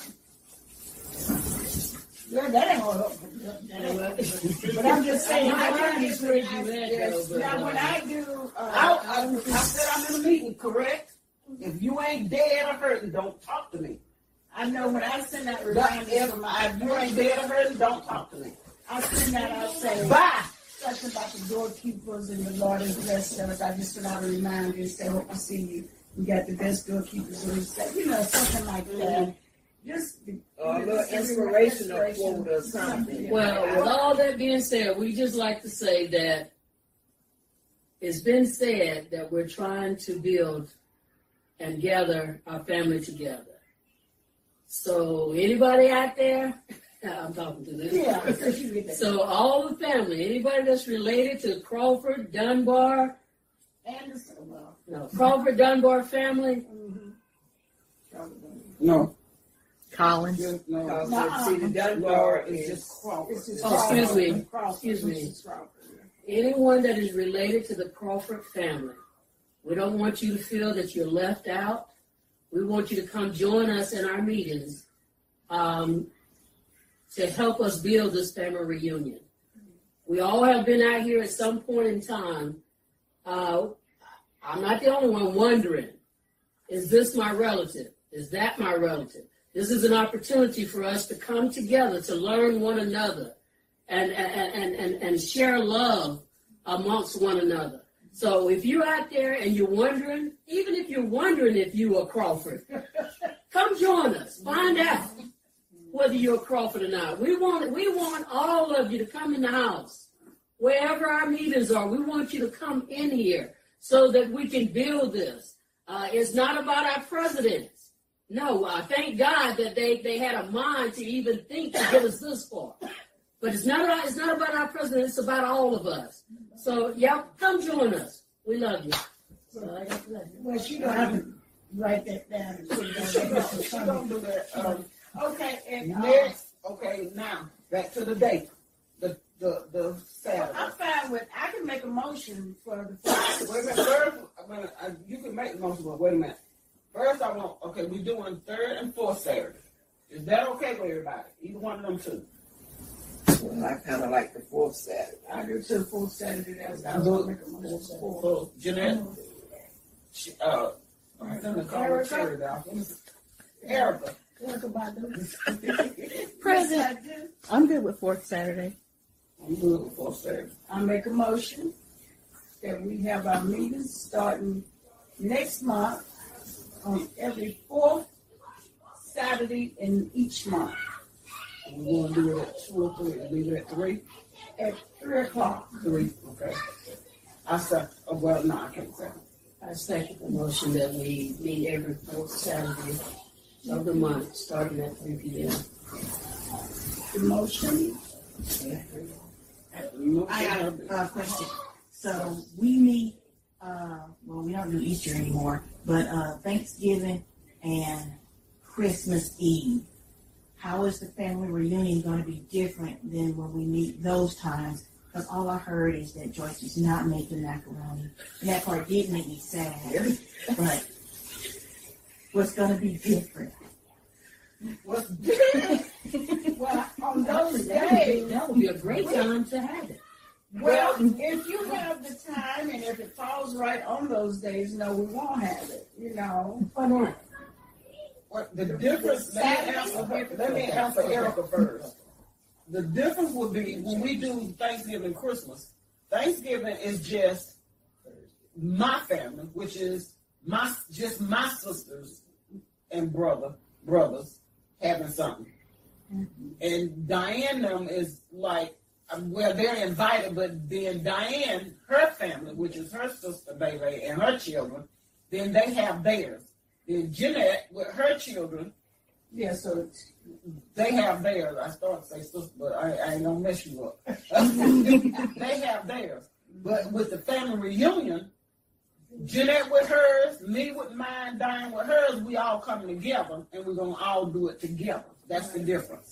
Yeah, that ain't gonna help. That ain't gonna- But I'm just saying, I learned this with you. Yes. Now, when I do, uh, I, I, I said I'm in a meeting, correct? If you ain't dead or hurting, don't talk to me. I know when I send out But reminders if, from my, if you ain't dead or hurting, don't talk to me. I send that out saying, Bye. something about the doorkeepers and the Lord has blessed us. I just sent out a reminder and say, hope to see you. We got the best doorkeepers in the state. You know, something like that. Just the, Or a you know, little just a inspirational inspiration. quote or something. Well, with all that being said, we just like to say that it's been said that we're trying to build and gather our family together. So anybody out there, I'm talking to them. Yeah, because you get that. So all the family, anybody that's related to Crawford, Dunbar, Anderson, well, no, Crawford, Dunbar family, No. Collins. Just, no. Cause Nuh-uh. see, the Dunbar is just Crawford. it's just Oh, excuse me. Crawford. Excuse me. It's Crawford, yeah. anyone that is related to the Crawford family. We don't want you to feel that you're left out. We want you to come join us in our meetings um, to help us build this family reunion. We all have been out here at some point in time. Uh, I'm not the only one wondering, is this my relative? Is that my relative? This is an opportunity for us to come together to learn one another and, and, and, and, and share love amongst one another. So if you're out there and you're wondering, even if you're wondering if you are Crawford, come join us. Find out whether you're Crawford or not. We want we want all of you to come in the house. Wherever our meetings are, we want you to come in here so that we can build this. Uh, it's not about our presidents. No, I thank God that they, they had a mind to even think to get us this far. But it's not about, it's not about our president, it's about all of us. So, yeah, come join us. We love you. So I got to love you. Well, she don't have to write that down. and put it on She there. don't, she don't do that. Um, Okay, and uh, next, okay, now, back to the date. The, the, the Saturday. I'm fine with, I can make a motion for the first. Wait a minute, first, I mean, I, you can make the motion, but wait a minute. First, I want, okay, we're doing third and fourth Saturday. Is that okay with everybody? Either one of them two? Well, I kind of like the fourth Saturday. I do too, full Saturday, that's, I was gonna make a motion for. So, Jeanette, she, uh, I'm gonna call her Cherry now. Erica. Talk about those. Present. I'm good with fourth Saturday. I'm good with fourth Saturday. I make a motion that we have our meetings starting next month on every fourth Saturday in each month We're gonna do it at two or three, leave it at three? at three o'clock. Three, okay. I said, oh, well, no, I can't say. I second the motion that we meet every fourth Saturday of the month, starting at three p.m. The motion, I got a question. So we meet, uh, well, we don't do Easter anymore, but uh, Thanksgiving and Christmas Eve. How is the family reunion going to be different than when we meet those times because all I heard is that Joyce is not making macaroni. And that part did make me sad. But what's going to be different? What's different? Well, on those That would be, days, that would be a great time to have it. well, if you have the time and if it falls right on those days, no, we won't have it, you know. Why not? What the difference? Let me answer, let me answer Erica first. The difference would be when we do Thanksgiving, Christmas. Thanksgiving is just my family, which is my just my sisters and brother brothers having something. Mm-hmm. And Diane them is like, well, they're invited, but then Diane, her family, which is her sister baby and her children, then they have theirs. Then Jeanette with her children, Yeah, so it's, they have theirs. I started to say sister, but I, I ain't gonna mess you up. They have theirs. But with the family reunion, Jeanette with hers, me with mine, Diane with hers, we all come together and we're gonna all do it together. That's the difference.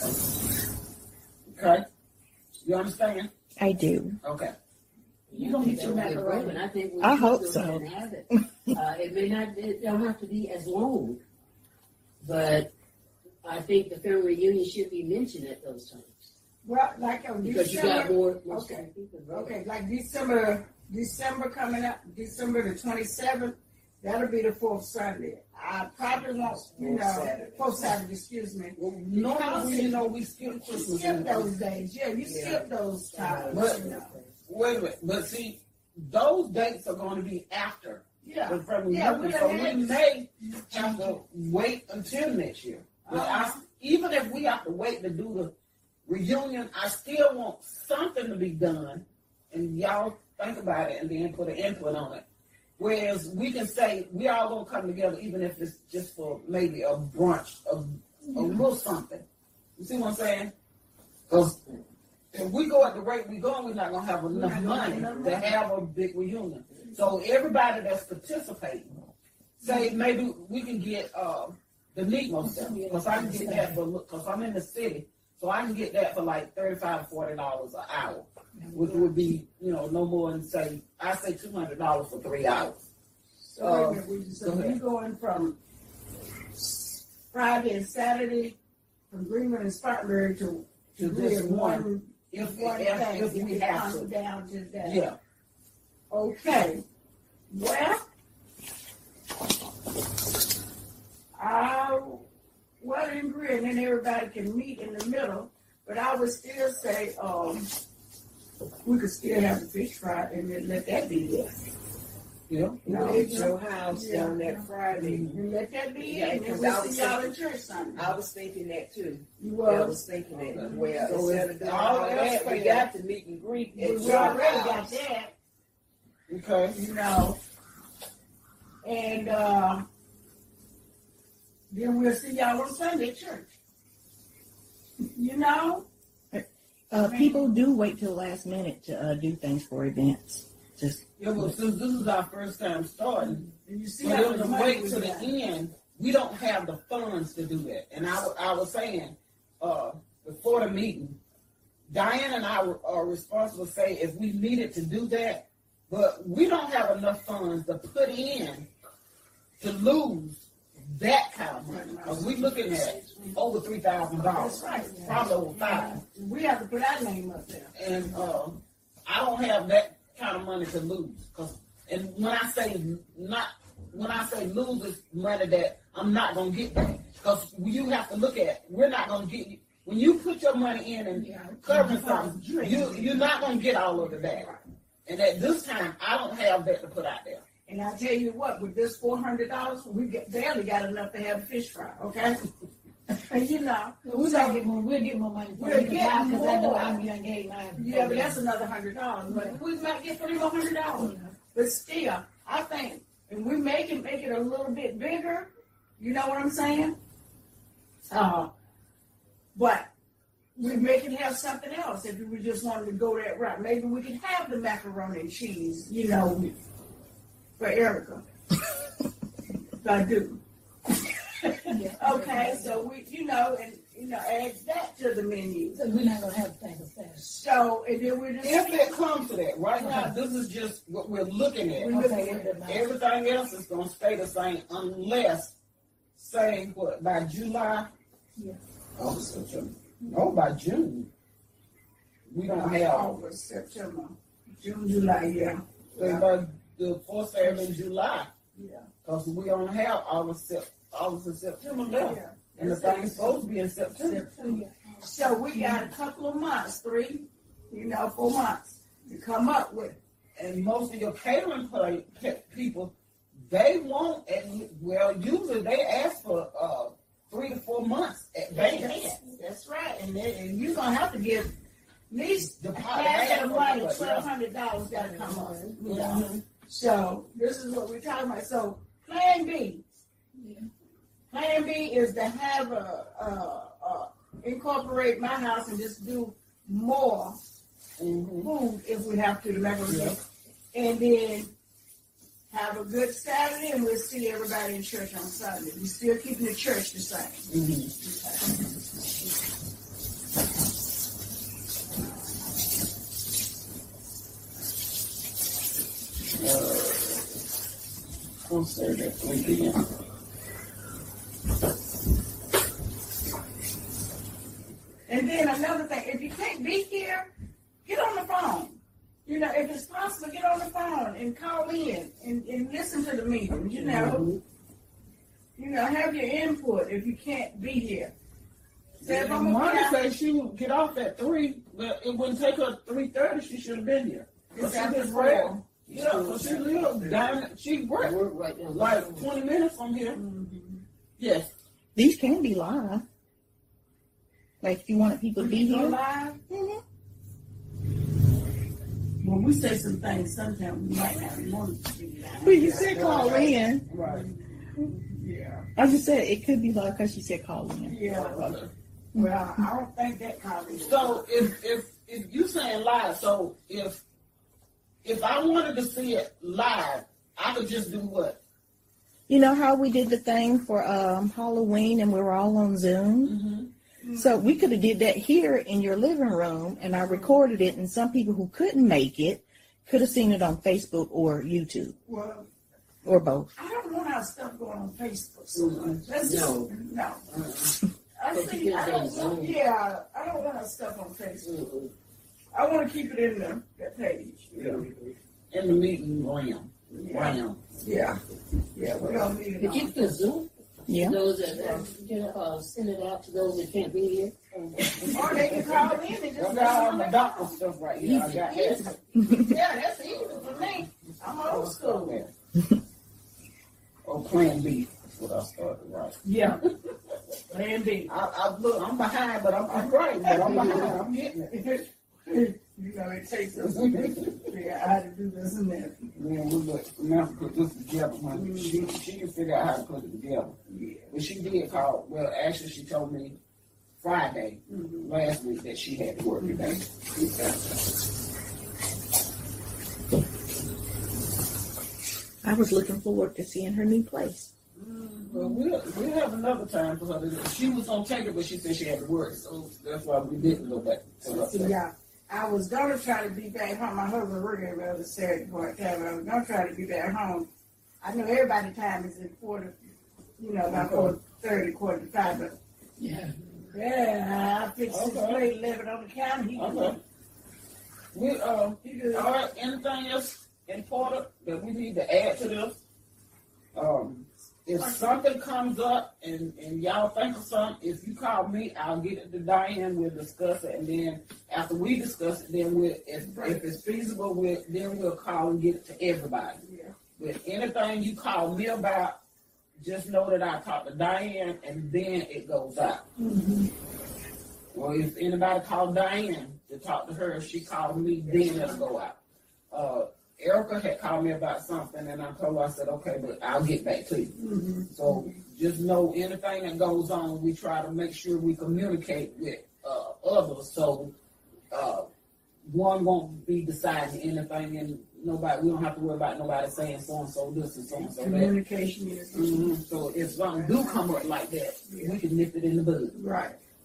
Okay? You understand? I do. Okay. You gonna get your That would be a great macaroni. one. I think we I should hope go so. ahead and have it. Uh, it may not, it don't have to be as long, but I think the family reunion should be mentioned at those times. Well, like on Because you got December, more, more okay, people. okay, like December, December coming up, December the twenty-seventh, that'll be the fourth Sunday. I probably won't, you know, fourth Saturday, excuse me. Well, normally, you know, we skip You Christmas. skip those days, yeah, you skip those times, But- you know. Wait a minute, but see, those dates are going to be after Yeah, the family Yeah, reunion, we so done we had- may have to wait until next year. But I, Uh-huh. even if we have to wait to do the reunion, I still want something to be done, and y'all think about it and then put an input on it. Whereas we can say we all gonna come together, even if it's just for maybe a brunch, a, a little something. You see what I'm saying? Because if we go at the rate we going, we're not gonna have enough not gonna money have enough to money. have a big reunion. So everybody that's participating, say maybe we can get uh, the Negro stuff, because I can get that for because I'm in the city, so I can get that for like thirty-five, forty dollars an hour, which would be, you know, no more than say I say two hundred dollars for three hours. So wait a minute, we- so go ahead. you going from Friday and Saturday, from Greenwood and Spartanburg to, To to this really one, one, if one if, thing, if we it have comes to, down to that. yeah. Okay, well, I, well, and agree, and then everybody can meet in the middle, but I would still say, um, we could still have the fish fry and then let that be there. Yeah. No, At your house Yeah. on that Friday. And let that be Yeah, it, and then because we'll I was see y'all in thinking- church Sunday. I was thinking that too. You I was, was thinking that. Okay. Well, So instead if of doing all all else that, we fails- got to meet and greet we at we your already house. got that, Okay. you know. And, uh, then we'll see y'all on Sunday at church. You know? Uh, people do wait till the last minute to uh, do things for events. Just Yeah, but since this is our first time starting, And you see for how them much to money wait we to the got. end, we don't have the funds to do that. And I, wa- I was saying, uh, before the meeting, Diane and I were, are responsible to say if we needed to do that, but we don't have enough funds to put in to lose that kind of money. Because we're looking at over three thousand dollars, That's right. probably over five. We have to put our name up there. And uh, I don't have that kind of money to lose. Cause, and when I say not, when I say lose, it's money that I'm not gonna get back. Because you have to look at, we're not gonna get. When you put your money in and cover something, you you're not gonna get all of it back. And at this time, I don't have that to put out there. And I tell you what, with this four hundred dollars, we get, barely got enough to have a fish fry, okay? You know. We're gonna get more, we'll get more money for We're it, because getting I know more. I'm gonna get mine. Yeah, but that's another hundred dollars, but we might get three more hundred dollars. But still, I think, and we make it, make it a little bit bigger, you know what I'm saying? Uh, but we make it have something else if we just wanted to go that route. Maybe we could have the macaroni and cheese, you know, for Erica. I do. Okay, so we, you know, and you know, add that to the menu. So we're not gonna have things fast. So, and then we're just. If it comes to that, right now, this is just what we're looking at. We're looking Okay, at Everything else is gonna stay the same unless, say, what, by July? Yeah. August, September. No, by June. We don't have, August, September, June, July, yeah. uh, by the first Saturday in July. Yeah. Cause we don't have August, Sep- August and September left. Yeah. And the thing's supposed to be in September. So we got a couple of months, three, you know, four months to come up with. And most of your catering play, pe- people, they want, and well, usually they ask for, uh, three to four months at advance. That's right, and then, and you're gonna have to give at least The half of the money, yeah. twelve hundred dollars gotta come up. You know? Mm-hmm. So this is what we're talking about. So Plan B. Plan B is to have a, a, a incorporate my house and just do more Mhm. food if we have to to make a yeah. And then have a good Saturday, and we'll see everybody in church on Sunday. We're still keeping the church the same. Mhm. Uh, on Saturday at three p m And then another thing, if you can't be here, get on the phone. You know, if it's possible, get on the phone and call in and, and listen to the meeting, you know. You know, have your input if you can't be here. Say, if I'm gonna Monty get out- said she would get off at three, but it wouldn't take her three thirty. She should have been here. But It's she after just four. read. Yeah, so she lived down. She I worked work right now. like twenty minutes from here. Yes. These can be live. Like if you wanted people to be Go here. live. Mhm. When we say some things, sometimes we might not want to be live. But you said call in. Right. Yeah. I just said it could be live because you said call in. Yeah. Well, I don't think that copy. So if if if you saying live, so if if I wanted to see it live, I could just do what? You know how we did the thing for um, Halloween and we were all on Zoom? Mm-hmm. So we could have did that here in your living room, and I recorded it, and some people who couldn't make it could have seen it on Facebook or YouTube Well, or both. I don't want our stuff going on Facebook so much. That's No. just, no. Uh-uh. I But see, you I can don't say want, Zoom. yeah, I don't want our stuff on Facebook. Mm-mm. I want to keep it in the, that page. Yeah. In the meeting room. Yeah. Round. Yeah. Yeah, we don't need it But you on. can Zoom. Yeah. Those that, uh, you know, uh, send it out to those that can't be here. Or they can call in and I just. got all my doctor stuff right here. I got that. Yeah, that's easy for me. I'm old school. Oh, Plan B. That's what I started, right? Yeah. Plan B. I, I look, I'm behind, but I'm, I'm right, but I'm behind. I'm getting it. You know, it takes us a minute to figure out how to do this and that. Man, we look, we have to put this together, man. She, she can figure out how to put it together. Yeah. But she did call, well, actually, she told me Friday, Mm-hmm. last week, that she had to work today. I was looking forward to seeing her new place. Well, we'll, we'll have another time for her to do it. She was gonna take it, but she said she had to work, so that's why we didn't go back to her. Yeah. I was gonna try to be back home. My husband working every other Saturday part time. I was gonna try to be back home. I know everybody's time is in quarter, you know, about quarter thirty, quarter to five, but Yeah. yeah, I fixed his Okay. plate, left it on the counter. He Okay. We, uh, He good. all right, anything else important that we need to add to this? Um, if something comes up and, and y'all think of something, if you call me, I'll get it to Diane, we'll discuss it, and then after we discuss it, then we'll, if, if it's feasible, we'll, then we'll call and get it to everybody. Yeah. But anything you call me about, just know that I talked to Diane, and then it goes out. Mm-hmm. Or if anybody called Diane to talk to her, if she called me, then it'll go out. Uh, Erica had called me about something, and I told her, I said, okay, but I'll get back to you. Mm-hmm. So just know anything that goes on, we try to make sure we communicate with uh, others, so uh, one won't be deciding anything, and nobody, we don't have to worry about nobody saying so and so this and so and so that. Communication is Mhm. So if something do come up like that, we can nip it in the bud. right.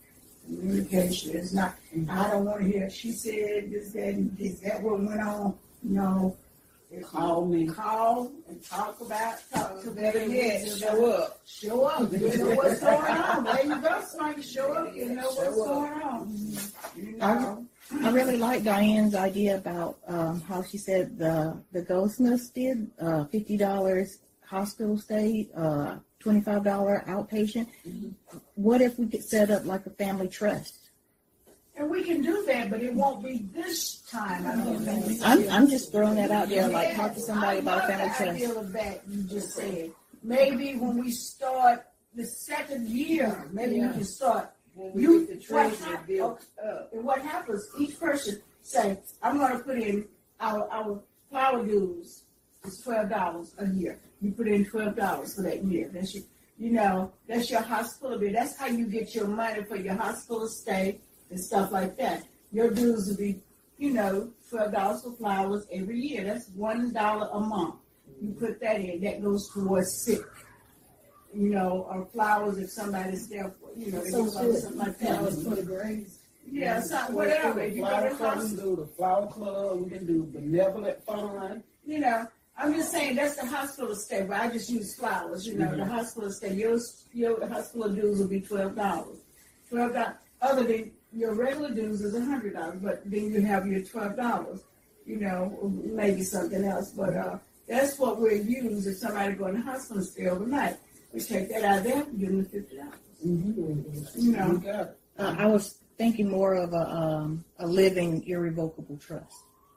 Communication is not, I don't wanna hear, she said this, that, and this, that what went on. No. If you Call me. Call and talk about, talk to Better them. yet, show up. Show up, you know what's going on. There you go, somebody show up, you know what's Show up. going on. You I, know. I really like Diane's idea about um, how she said the the Goldsmiths did uh, fifty dollars hospital stay, uh, twenty-five dollars outpatient. What if we could set up like a family trust? And we can do that, but it won't be this time, I don't think. I'm I'm just throwing that out there, like talk to somebody I about a love family the trust. idea of that you just said. Maybe when we start the second year, maybe we Yeah. can start. When we You, get the what treasury hap- built up. And what happens, each person say, I'm gonna put in our, our flower dues is twelve dollars a year. You put in twelve dollars for that year. That's your, you know, that's your hospital bill. That's how you get your money for your hospital stay and stuff like that. Your dues will be, you know, twelve dollars for flowers every year. That's one dollar a month. You put that in, that goes towards sick. You know, or flowers if somebody's there for, you know, they So give us good. something like Flowers that. for the graves. Yeah, something, whatever. If you go Flower to club, we hospital, can do the flower club, we can do benevolent fund. you know, I'm just saying that's the hospital stay, but I just use flowers, you know, the hospital stay, your, your the hospital dues will be twelve dollars. Twelve dollars, other than your regular dues is a hundred dollars, but then you have your twelve dollars, you know, or maybe something else, but, uh, that's what we'll use if somebody go in the hospital stay overnight. We take that out there, give them the fifty dollars, Mm-hmm. you know. You got it. Uh, I was thinking more of a um, a living irrevocable trust.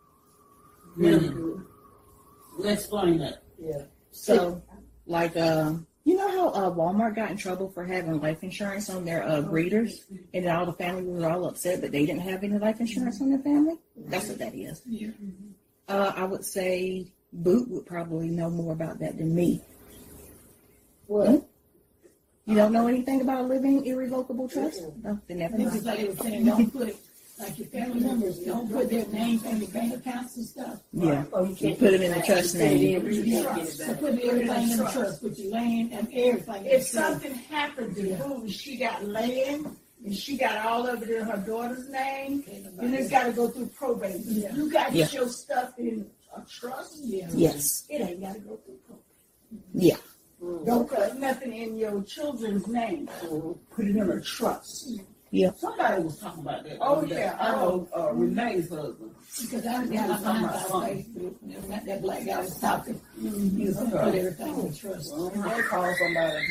Really good. Let's explain that. Yeah. So, like, uh, you know how uh, Walmart got in trouble for having life insurance on their uh, greeters, and then all the family was all upset that they didn't have any life insurance on their family? That's what that is. Yeah. Uh, I would say Boot would probably know more about that than me. What? You don't know anything about a living irrevocable trust? No, then never This is mind. like you were saying, don't put, like your family members, don't put their names on your bank accounts and stuff. Yeah. Oh, you You can't put it in the trust put it name. in, but you can't get it So back. put everything in the trust, put your land and everything. in the If trust. something happened to Boo, she got land, and she got all of it in her daughter's name, then it's gotta go through probate. Yeah. You got Yeah. your stuff in a trust, Yeah. Yes. it ain't gotta go through probate. Yeah. Don't put nothing in your children's name, put it in a trust. Somebody was talking about that. Oh, the other day. yeah. I know, uh, Renee's husband. Because I was down on my Facebook, and that, that black guy was talking, he was gonna put everything in the trust. Well, I call somebody.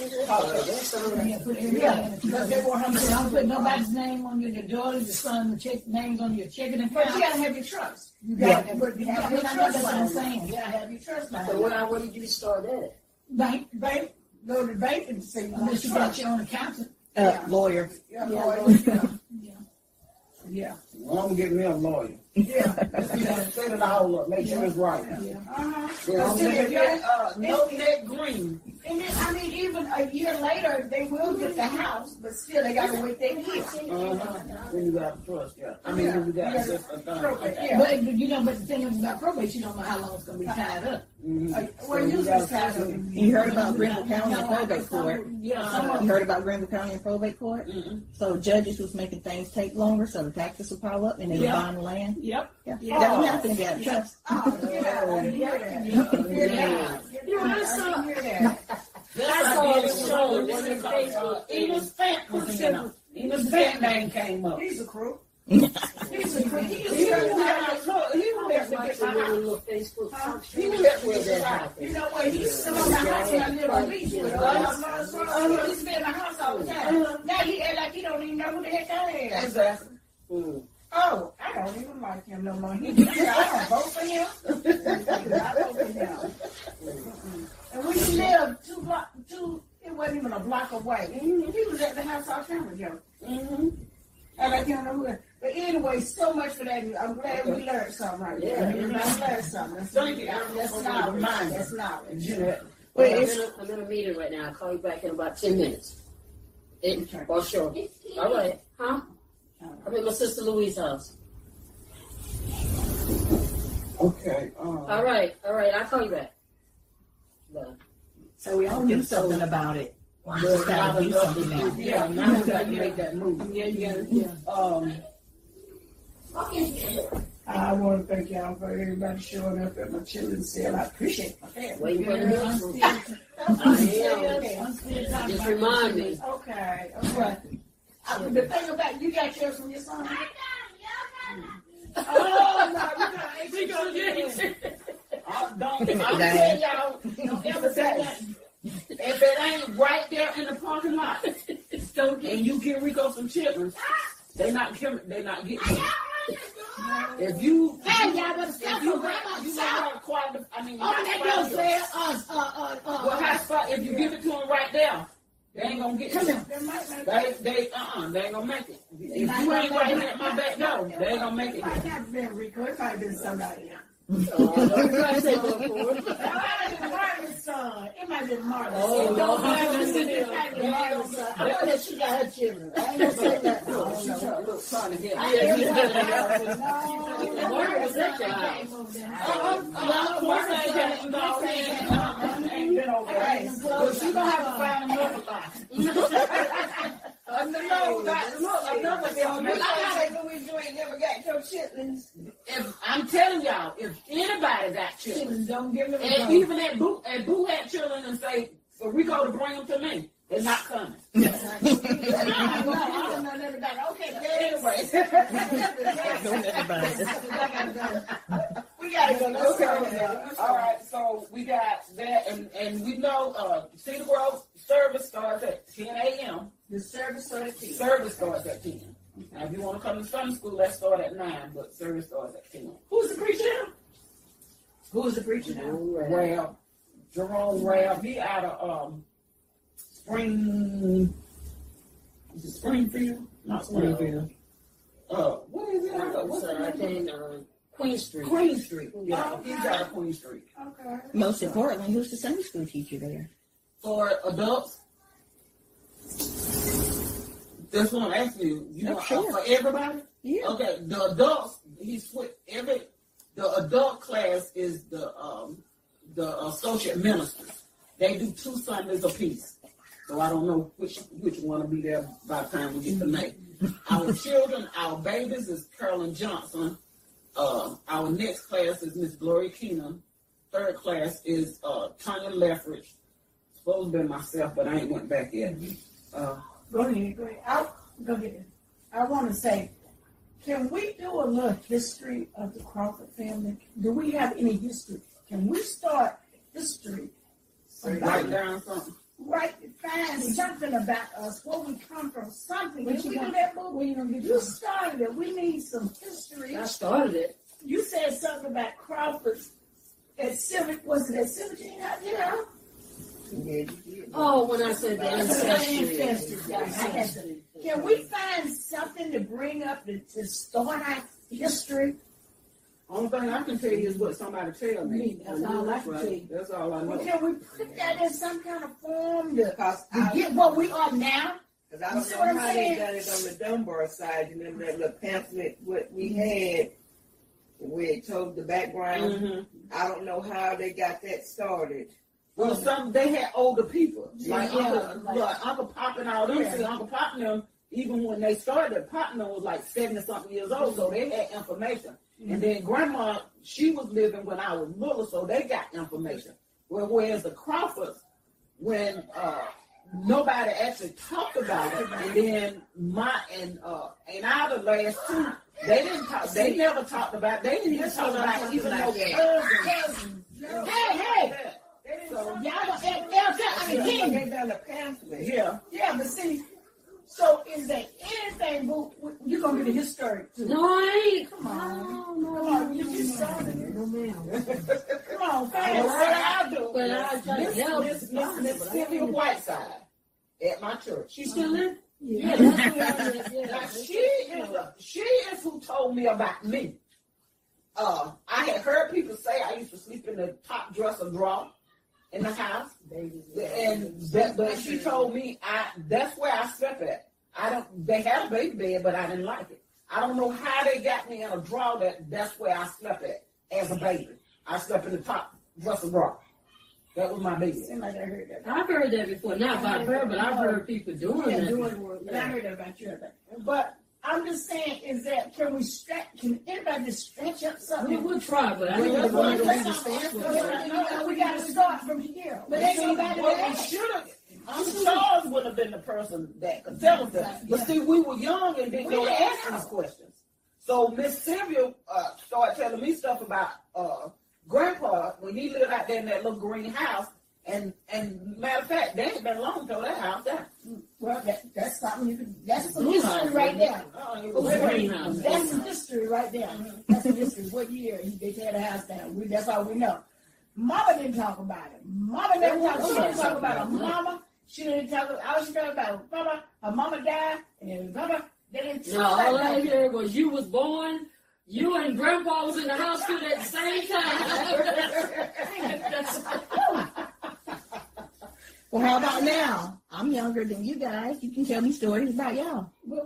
Yeah, put everything in the Because trust. they want her So to, don't put nobody's name on your, your daughter, your son, the check, names on your checking but you account. gotta have your trust. You Yeah. gotta, but you Yeah, have your that's trust what I'm line. saying. You gotta have your trust line. So where, where did you start that? Bank, Bank, go to the bank and say you want unless you got trust. your own accountant. Uh, lawyer. Yeah, Yeah, lawyer. lawyer. Yeah. Yeah. Well, I'm getting me a lawyer. Yeah. Set it all up, make sure it's right. Yeah. Uh-huh. Yeah, I'm But see, looking if at you're- that, uh, no net green. And then, I mean, even a year later, they will get the house, but still, they gotta wait their year. Uh-huh. Then you got trust, yeah. I mean, then you got Yeah. just a thing. Probate, yeah. But, you know, but the thing is about probate, you don't know how long it's gonna be tied up. Mhm. Uh, Well, usually it's kind of. You heard about Greenville County and probate court? Yeah, Uh-huh. some of You heard about Greenville County and probate court? Mhm. So judges was making things take longer, so the taxes would pile up, and they were Yeah. buying the land. Yep. Yeah, Yeah. that would happen if you had a trust. Oh, yeah, I didn't hear that. Hear that. You know, I I saw- didn't hear that. I saw did a it show when on this is, uh, Facebook. Enos Fant was in it. Enos Fant name came up. He's a crook. He's a He was there, look, he was there to Watch get a my little, house. little Facebook talk show. He was there Where with that that. happened. You know what, he's still on the house and I live on the beach with her. He's been in the house all the time. Now he act like he don't even know who the heck I am. Exactly. Mm. Oh, I don't even like him no more. He, I don't vote for him. I vote for him. Mm-mm. And we lived two block, two, it wasn't even a block away. He was at the house all the time with him. Mm-hmm. I like you don't know who that. But anyway, so much for that. I'm glad we learned something right there. I'm glad something. That's, Thank you. that's knowledge. That's knowledge. Yeah. Wait, I'm, it's, in a, I'm in a meeting right now. I'll call you back in about ten minutes. It, for sure. All right. Huh? I'm at my sister Louise's house. Okay. Um, All right. All right. I'll call you back. Bye. So we all do something about it. There's gotta be something now. Yeah, now we gotta make that move. Yeah, yeah, yeah. Um, I want to thank y'all for everybody showing up at my children's sale. I appreciate my family. Waiting for the Girl, next I'm one. still- I Okay, am. I'm still talking Just about remind my me. children. Okay, okay. Uh, the thing about, you got yours from your son? Oh, no, we gonna get it. I don't, I'm telling y'all, don't ever say that. If it ain't right there in the parking lot, and you give Rico some chitlins, they not giving, they not getting it. If you, Hey, y'all better if stop you, for grandma you south. want quality, I mean, Oh, they high don't spot- say, uh, uh, uh, uh. well, high spot, if you give it to them right there, they ain't gonna get Come it. here. They might not- They, they, uh-uh, they ain't gonna make it. If you ain't right here at my back door, they ain't gonna make It it. might not have been Rico, it might have been somebody else. Don't try to say no for it. It might have been Martin's son. It might have been Martin's son. Oh, Don't no. have to sit there. It might have been Martin's son. I know that she got her children. I ain't gonna say that. Look, she trying, look, trying to get. I Yeah, ain't she gonna say got that. it. No, Martin was that Martin's son child. came over there. Uh, uh, of course I ain't been, no, ain't, uh, ain't been over there. But she gonna have to find another line. Another, look, another thing. You say Louis, you ain't never got your chitlins. If I'm telling y'all, if anybody got children, Don't give them and even at Boo, at Boo had children and say for Rico to bring them to me, they're not coming. No, I don't know nothing about it. Okay, Anyway, we gotta go. Let's okay. go. All right, so we got that, and and we know uh, Cedar Grove service starts at ten a.m. The service started at Service starts at ten. Now, if you want to come to Sunday school, let's start at nine, but service starts at ten. Who's the preacher now? Who's the preacher now? Rab, Jerome Rab, he out of um, Spring, is it Springfield? Not Springfield. Uh, what is it? I don't- What's So I the name? think, uh, Queen Street. Queen Street. Yeah, Oh, he's out of Queen Street. Okay. Most importantly, who's the Sunday school teacher there? For adults, that's what I'm asking you. You Oh, want sure. for everybody? Yeah. Okay, the adults, he's with every, the adult class is the, um, the associate ministers. They do two Sundays apiece. So I don't know which, which one will be there by the time we get to May. Our children, our babies is Carolyn Johnson. Uh, our next class is Miss Gloria Keenan. Third class is, uh, Tanya Leffridge. Supposed to be myself, but I ain't went back yet. Uh, Go ahead, go ahead. I'll, go ahead. I want to say, can we do a little history of the Crawford family? Do we have any history? Can we start history? write down something. Write, find something about us, where we come from, something. What Can you we do gonna- that, book? Where you gonna get You your started it. We need some history. I started it. You said something about Crawford's at Civic, was it at Seventeen out there? Oh, when I said the ancestry. Ancestry, yes. Can we find something to bring up to, to start our history? Only thing I can tell you is what somebody tell me. That's all I can tell you. That's all I Well, know. can we put that in some kind of form to, Cause to I, get what we are now? cause I You don't see know what I'm how they saying? done it on the Dunbar side. You remember that little pamphlet what we had where it told the background? Mhm. I don't know how they got that started. Well, some they had older people, like Yeah, Uncle, like- like Uncle Pop and all them. Yeah. See, Uncle Pop and them, even when they started, Pop and them was like seventy something years old, so they had information. Mm-hmm. And then Grandma, she was living when I was little, so they got information. Well, whereas the Crawfords, when uh, nobody actually talked about it, and then my and uh, and our the last two, they didn't talk. They never talked about. They didn't even talk about even no cousins. Hey, hey, So, y'all, don't- eh, eh, I mean, They King, done a pamphlet. yeah. yeah, but see, so is there anything, boo, you're gonna get a history too? No, I ain't. Come on. No, no, Come on, you just started it. no, ma'am. Come on, And fast. what I do, But I try to help. Miss Miss Miss Sylvia Whiteside at my church. She still in? Yeah. Yeah, that's where I is. Yeah, Now, that's- she is she is who told me about me. Uh, I had heard people say I used to sleep in the top dresser drawer in the house, and that, but she told me I that's where I slept at. I don't. They had a baby bed, but I didn't like it. I don't know how they got me in a drawer that that's where I slept at as a baby. I slept in the top dresser drawer. That was my baby. Seemed like I heard that. I've heard that before, not about her, but I've heard people doing Yeah, that. doing work. But I heard that about you. But I'm just saying, is that can we stretch? Can anybody just stretch up We something? will try, but I Well, think that's the what one I'm that saying. we stand for. No, we got to start from here. But ain't nobody Well, there. we should have. Charles would have been the person that could tell us that. But see, we were young and didn't know to ask these questions. So Miss Sylvia uh, started telling me stuff about uh, Grandpa when he lived out there in that little green house. And and matter of fact, they ain't been long till that house down. Well, that, that's something you can. That's some history right there. Oh, it was was green great. house. That's some history right there. That's some history. What year he they tear the house down? We, that's all we know. Mama didn't talk about it. Mama never talked. She didn't talk about her mama. She didn't talk about. All she talked about was mama. Her mama died, and then mama. They didn't talk No, all I about heard was you was born, you and Grandpa was in the hospital at the same time. That's Well, how about now? I'm younger than you guys. You can tell me stories about y'all. Well,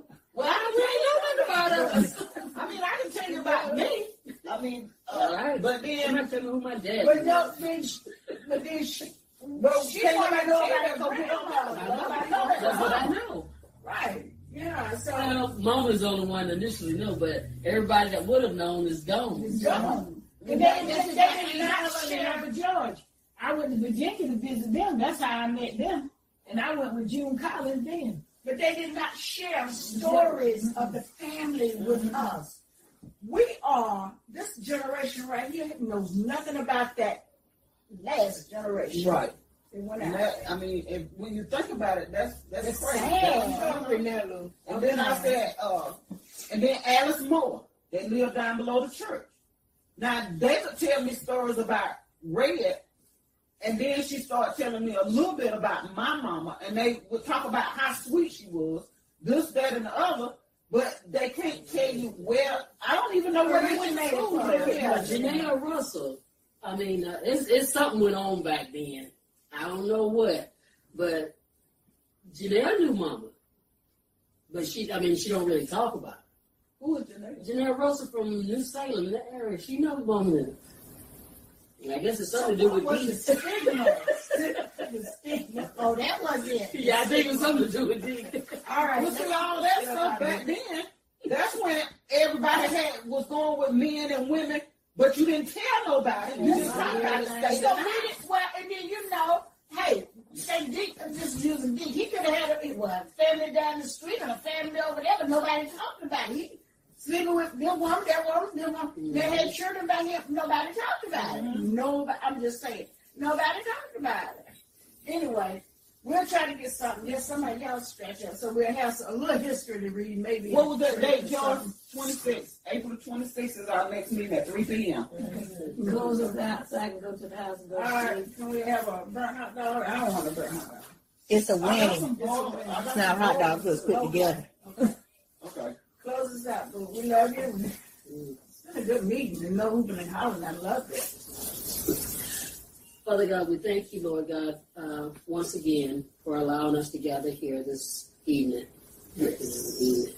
I don't really know nothing about us. I mean, I can tell you about me. I mean, uh, all right. but I'm then, not telling who my dad But is. no, then she, but then she, but she can't wanna nobody know tell about that her because we don't know. grandmother. Nobody know that. That's what I know. Right. Yeah. So Well, Mama's the only one that initially knew, but everybody that would have known is gone. it's gone. And they, they, they did not share with George. I went to Virginia to visit them. That's how I met them. And I went with June Collins then. But they did not share stories of the family with us. We are, this generation right here knows nothing about that last generation. Right. They went And out. that, I mean, if, when you think about it, that's that's It's crazy. sad. And then I said, uh, and then Alice Moore, they lived down below the church. Now they could tell me stories about Red, and then she started telling me a little bit about my mama, and they would talk about how sweet she was, this, that, and the other. But they can't tell you where. I don't even know where they went to school. Yeah, Janelle Russell. I mean, uh, it's it's something went on back then. I don't know what, but Janelle knew Mama, but she. I mean, she don't really talk about it. Who is Janelle? Janelle Russell from New Salem, that area. She knows Mama. And I guess it's something to do with What was these. the stigma? The stigma. Oh, that was it. Yeah, I think it was something to do with these. All right. Well, see, all that stuff back then, that's when everybody had was going with men and women, but you didn't tell nobody. You just talked about it. Stay So the we did, well, and then you know, hey, say Dick, I'm just using Dick. He could have had a, well, a family down the street and a family over there, but nobody talked about it. He sleeping with this woman, that woman, this woman. They had children by him. Nobody talked about it. Nobody. I'm just saying, nobody talked about it. Anyway, we'll try to get something. There's somebody else stretch up, so we'll have a little history to read. Maybe. What was that date, George? twenty-sixth. April twenty-sixth is our next meeting at three p.m. Close us out so I can go to the house and go All to right, sleep. can we have a burnt hot dog? I don't want a burnt hot dog. It's a I got wedding. some boiled- I got It's some not hot dogs boiled- that's put together. Okay. Close us out, boo. We love you. It's been a good meeting. And no hooping and hollering. I love it. Father God, we thank you, Lord God, uh, once again for allowing us to gather here this evening. This evening.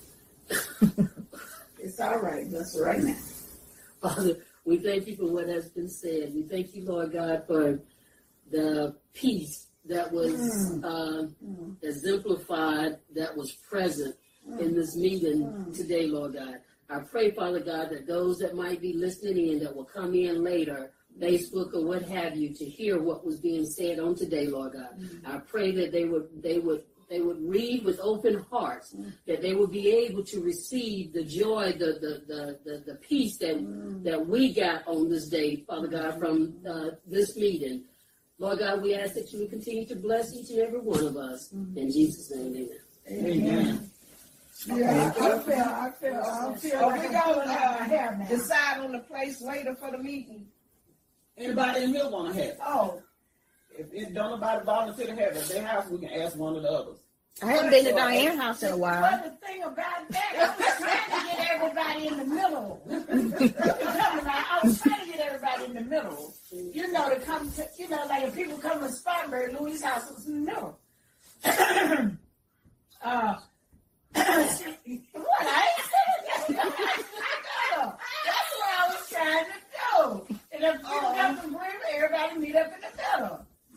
It's all right. That's right now. Father, we thank you for what has been said. We thank you, Lord God, for the peace that was uh, exemplified, that was present in this meeting today, Lord God. I pray, Father God, that those that might be listening in, that will come in later, Facebook or what have you, to hear what was being said on today, Lord God. I pray that they would they would they would read with open hearts, that they would be able to receive the joy, the the the the, the peace that that we got on this day, Father God, from uh, this meeting. Lord God, we ask that you would continue to bless each and every one of us. In Jesus' name, amen. Amen. Yeah, I feel, I feel, I feel Oh, like we I'm gonna pulling out my hair uh, now. decide on the place later for the meeting. Anybody in here want to have it? Oh, If it don't nobody volunteer to have it at their house, we can ask one of the others. I haven't been to Diane's house in a while. but the thing about that, I was trying to get everybody in the middle. I was trying to get everybody in the middle. You know, to come to, you know, like if people come to Spartanburg, Louis' house was in the middle. uh, what? I ain't saying that. That's what I was trying to do. And if people come from Greenville, everybody meet up in the middle.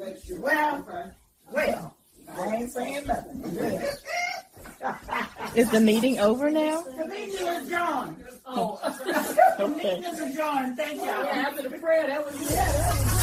make sure. Well, Okay. Well, I ain't saying nothing. Well, Is the meeting over now? the meeting is adjourned. Oh, The Okay. meeting is adjourned. Thank y'all. yeah, after the prayer, that was Yeah, that was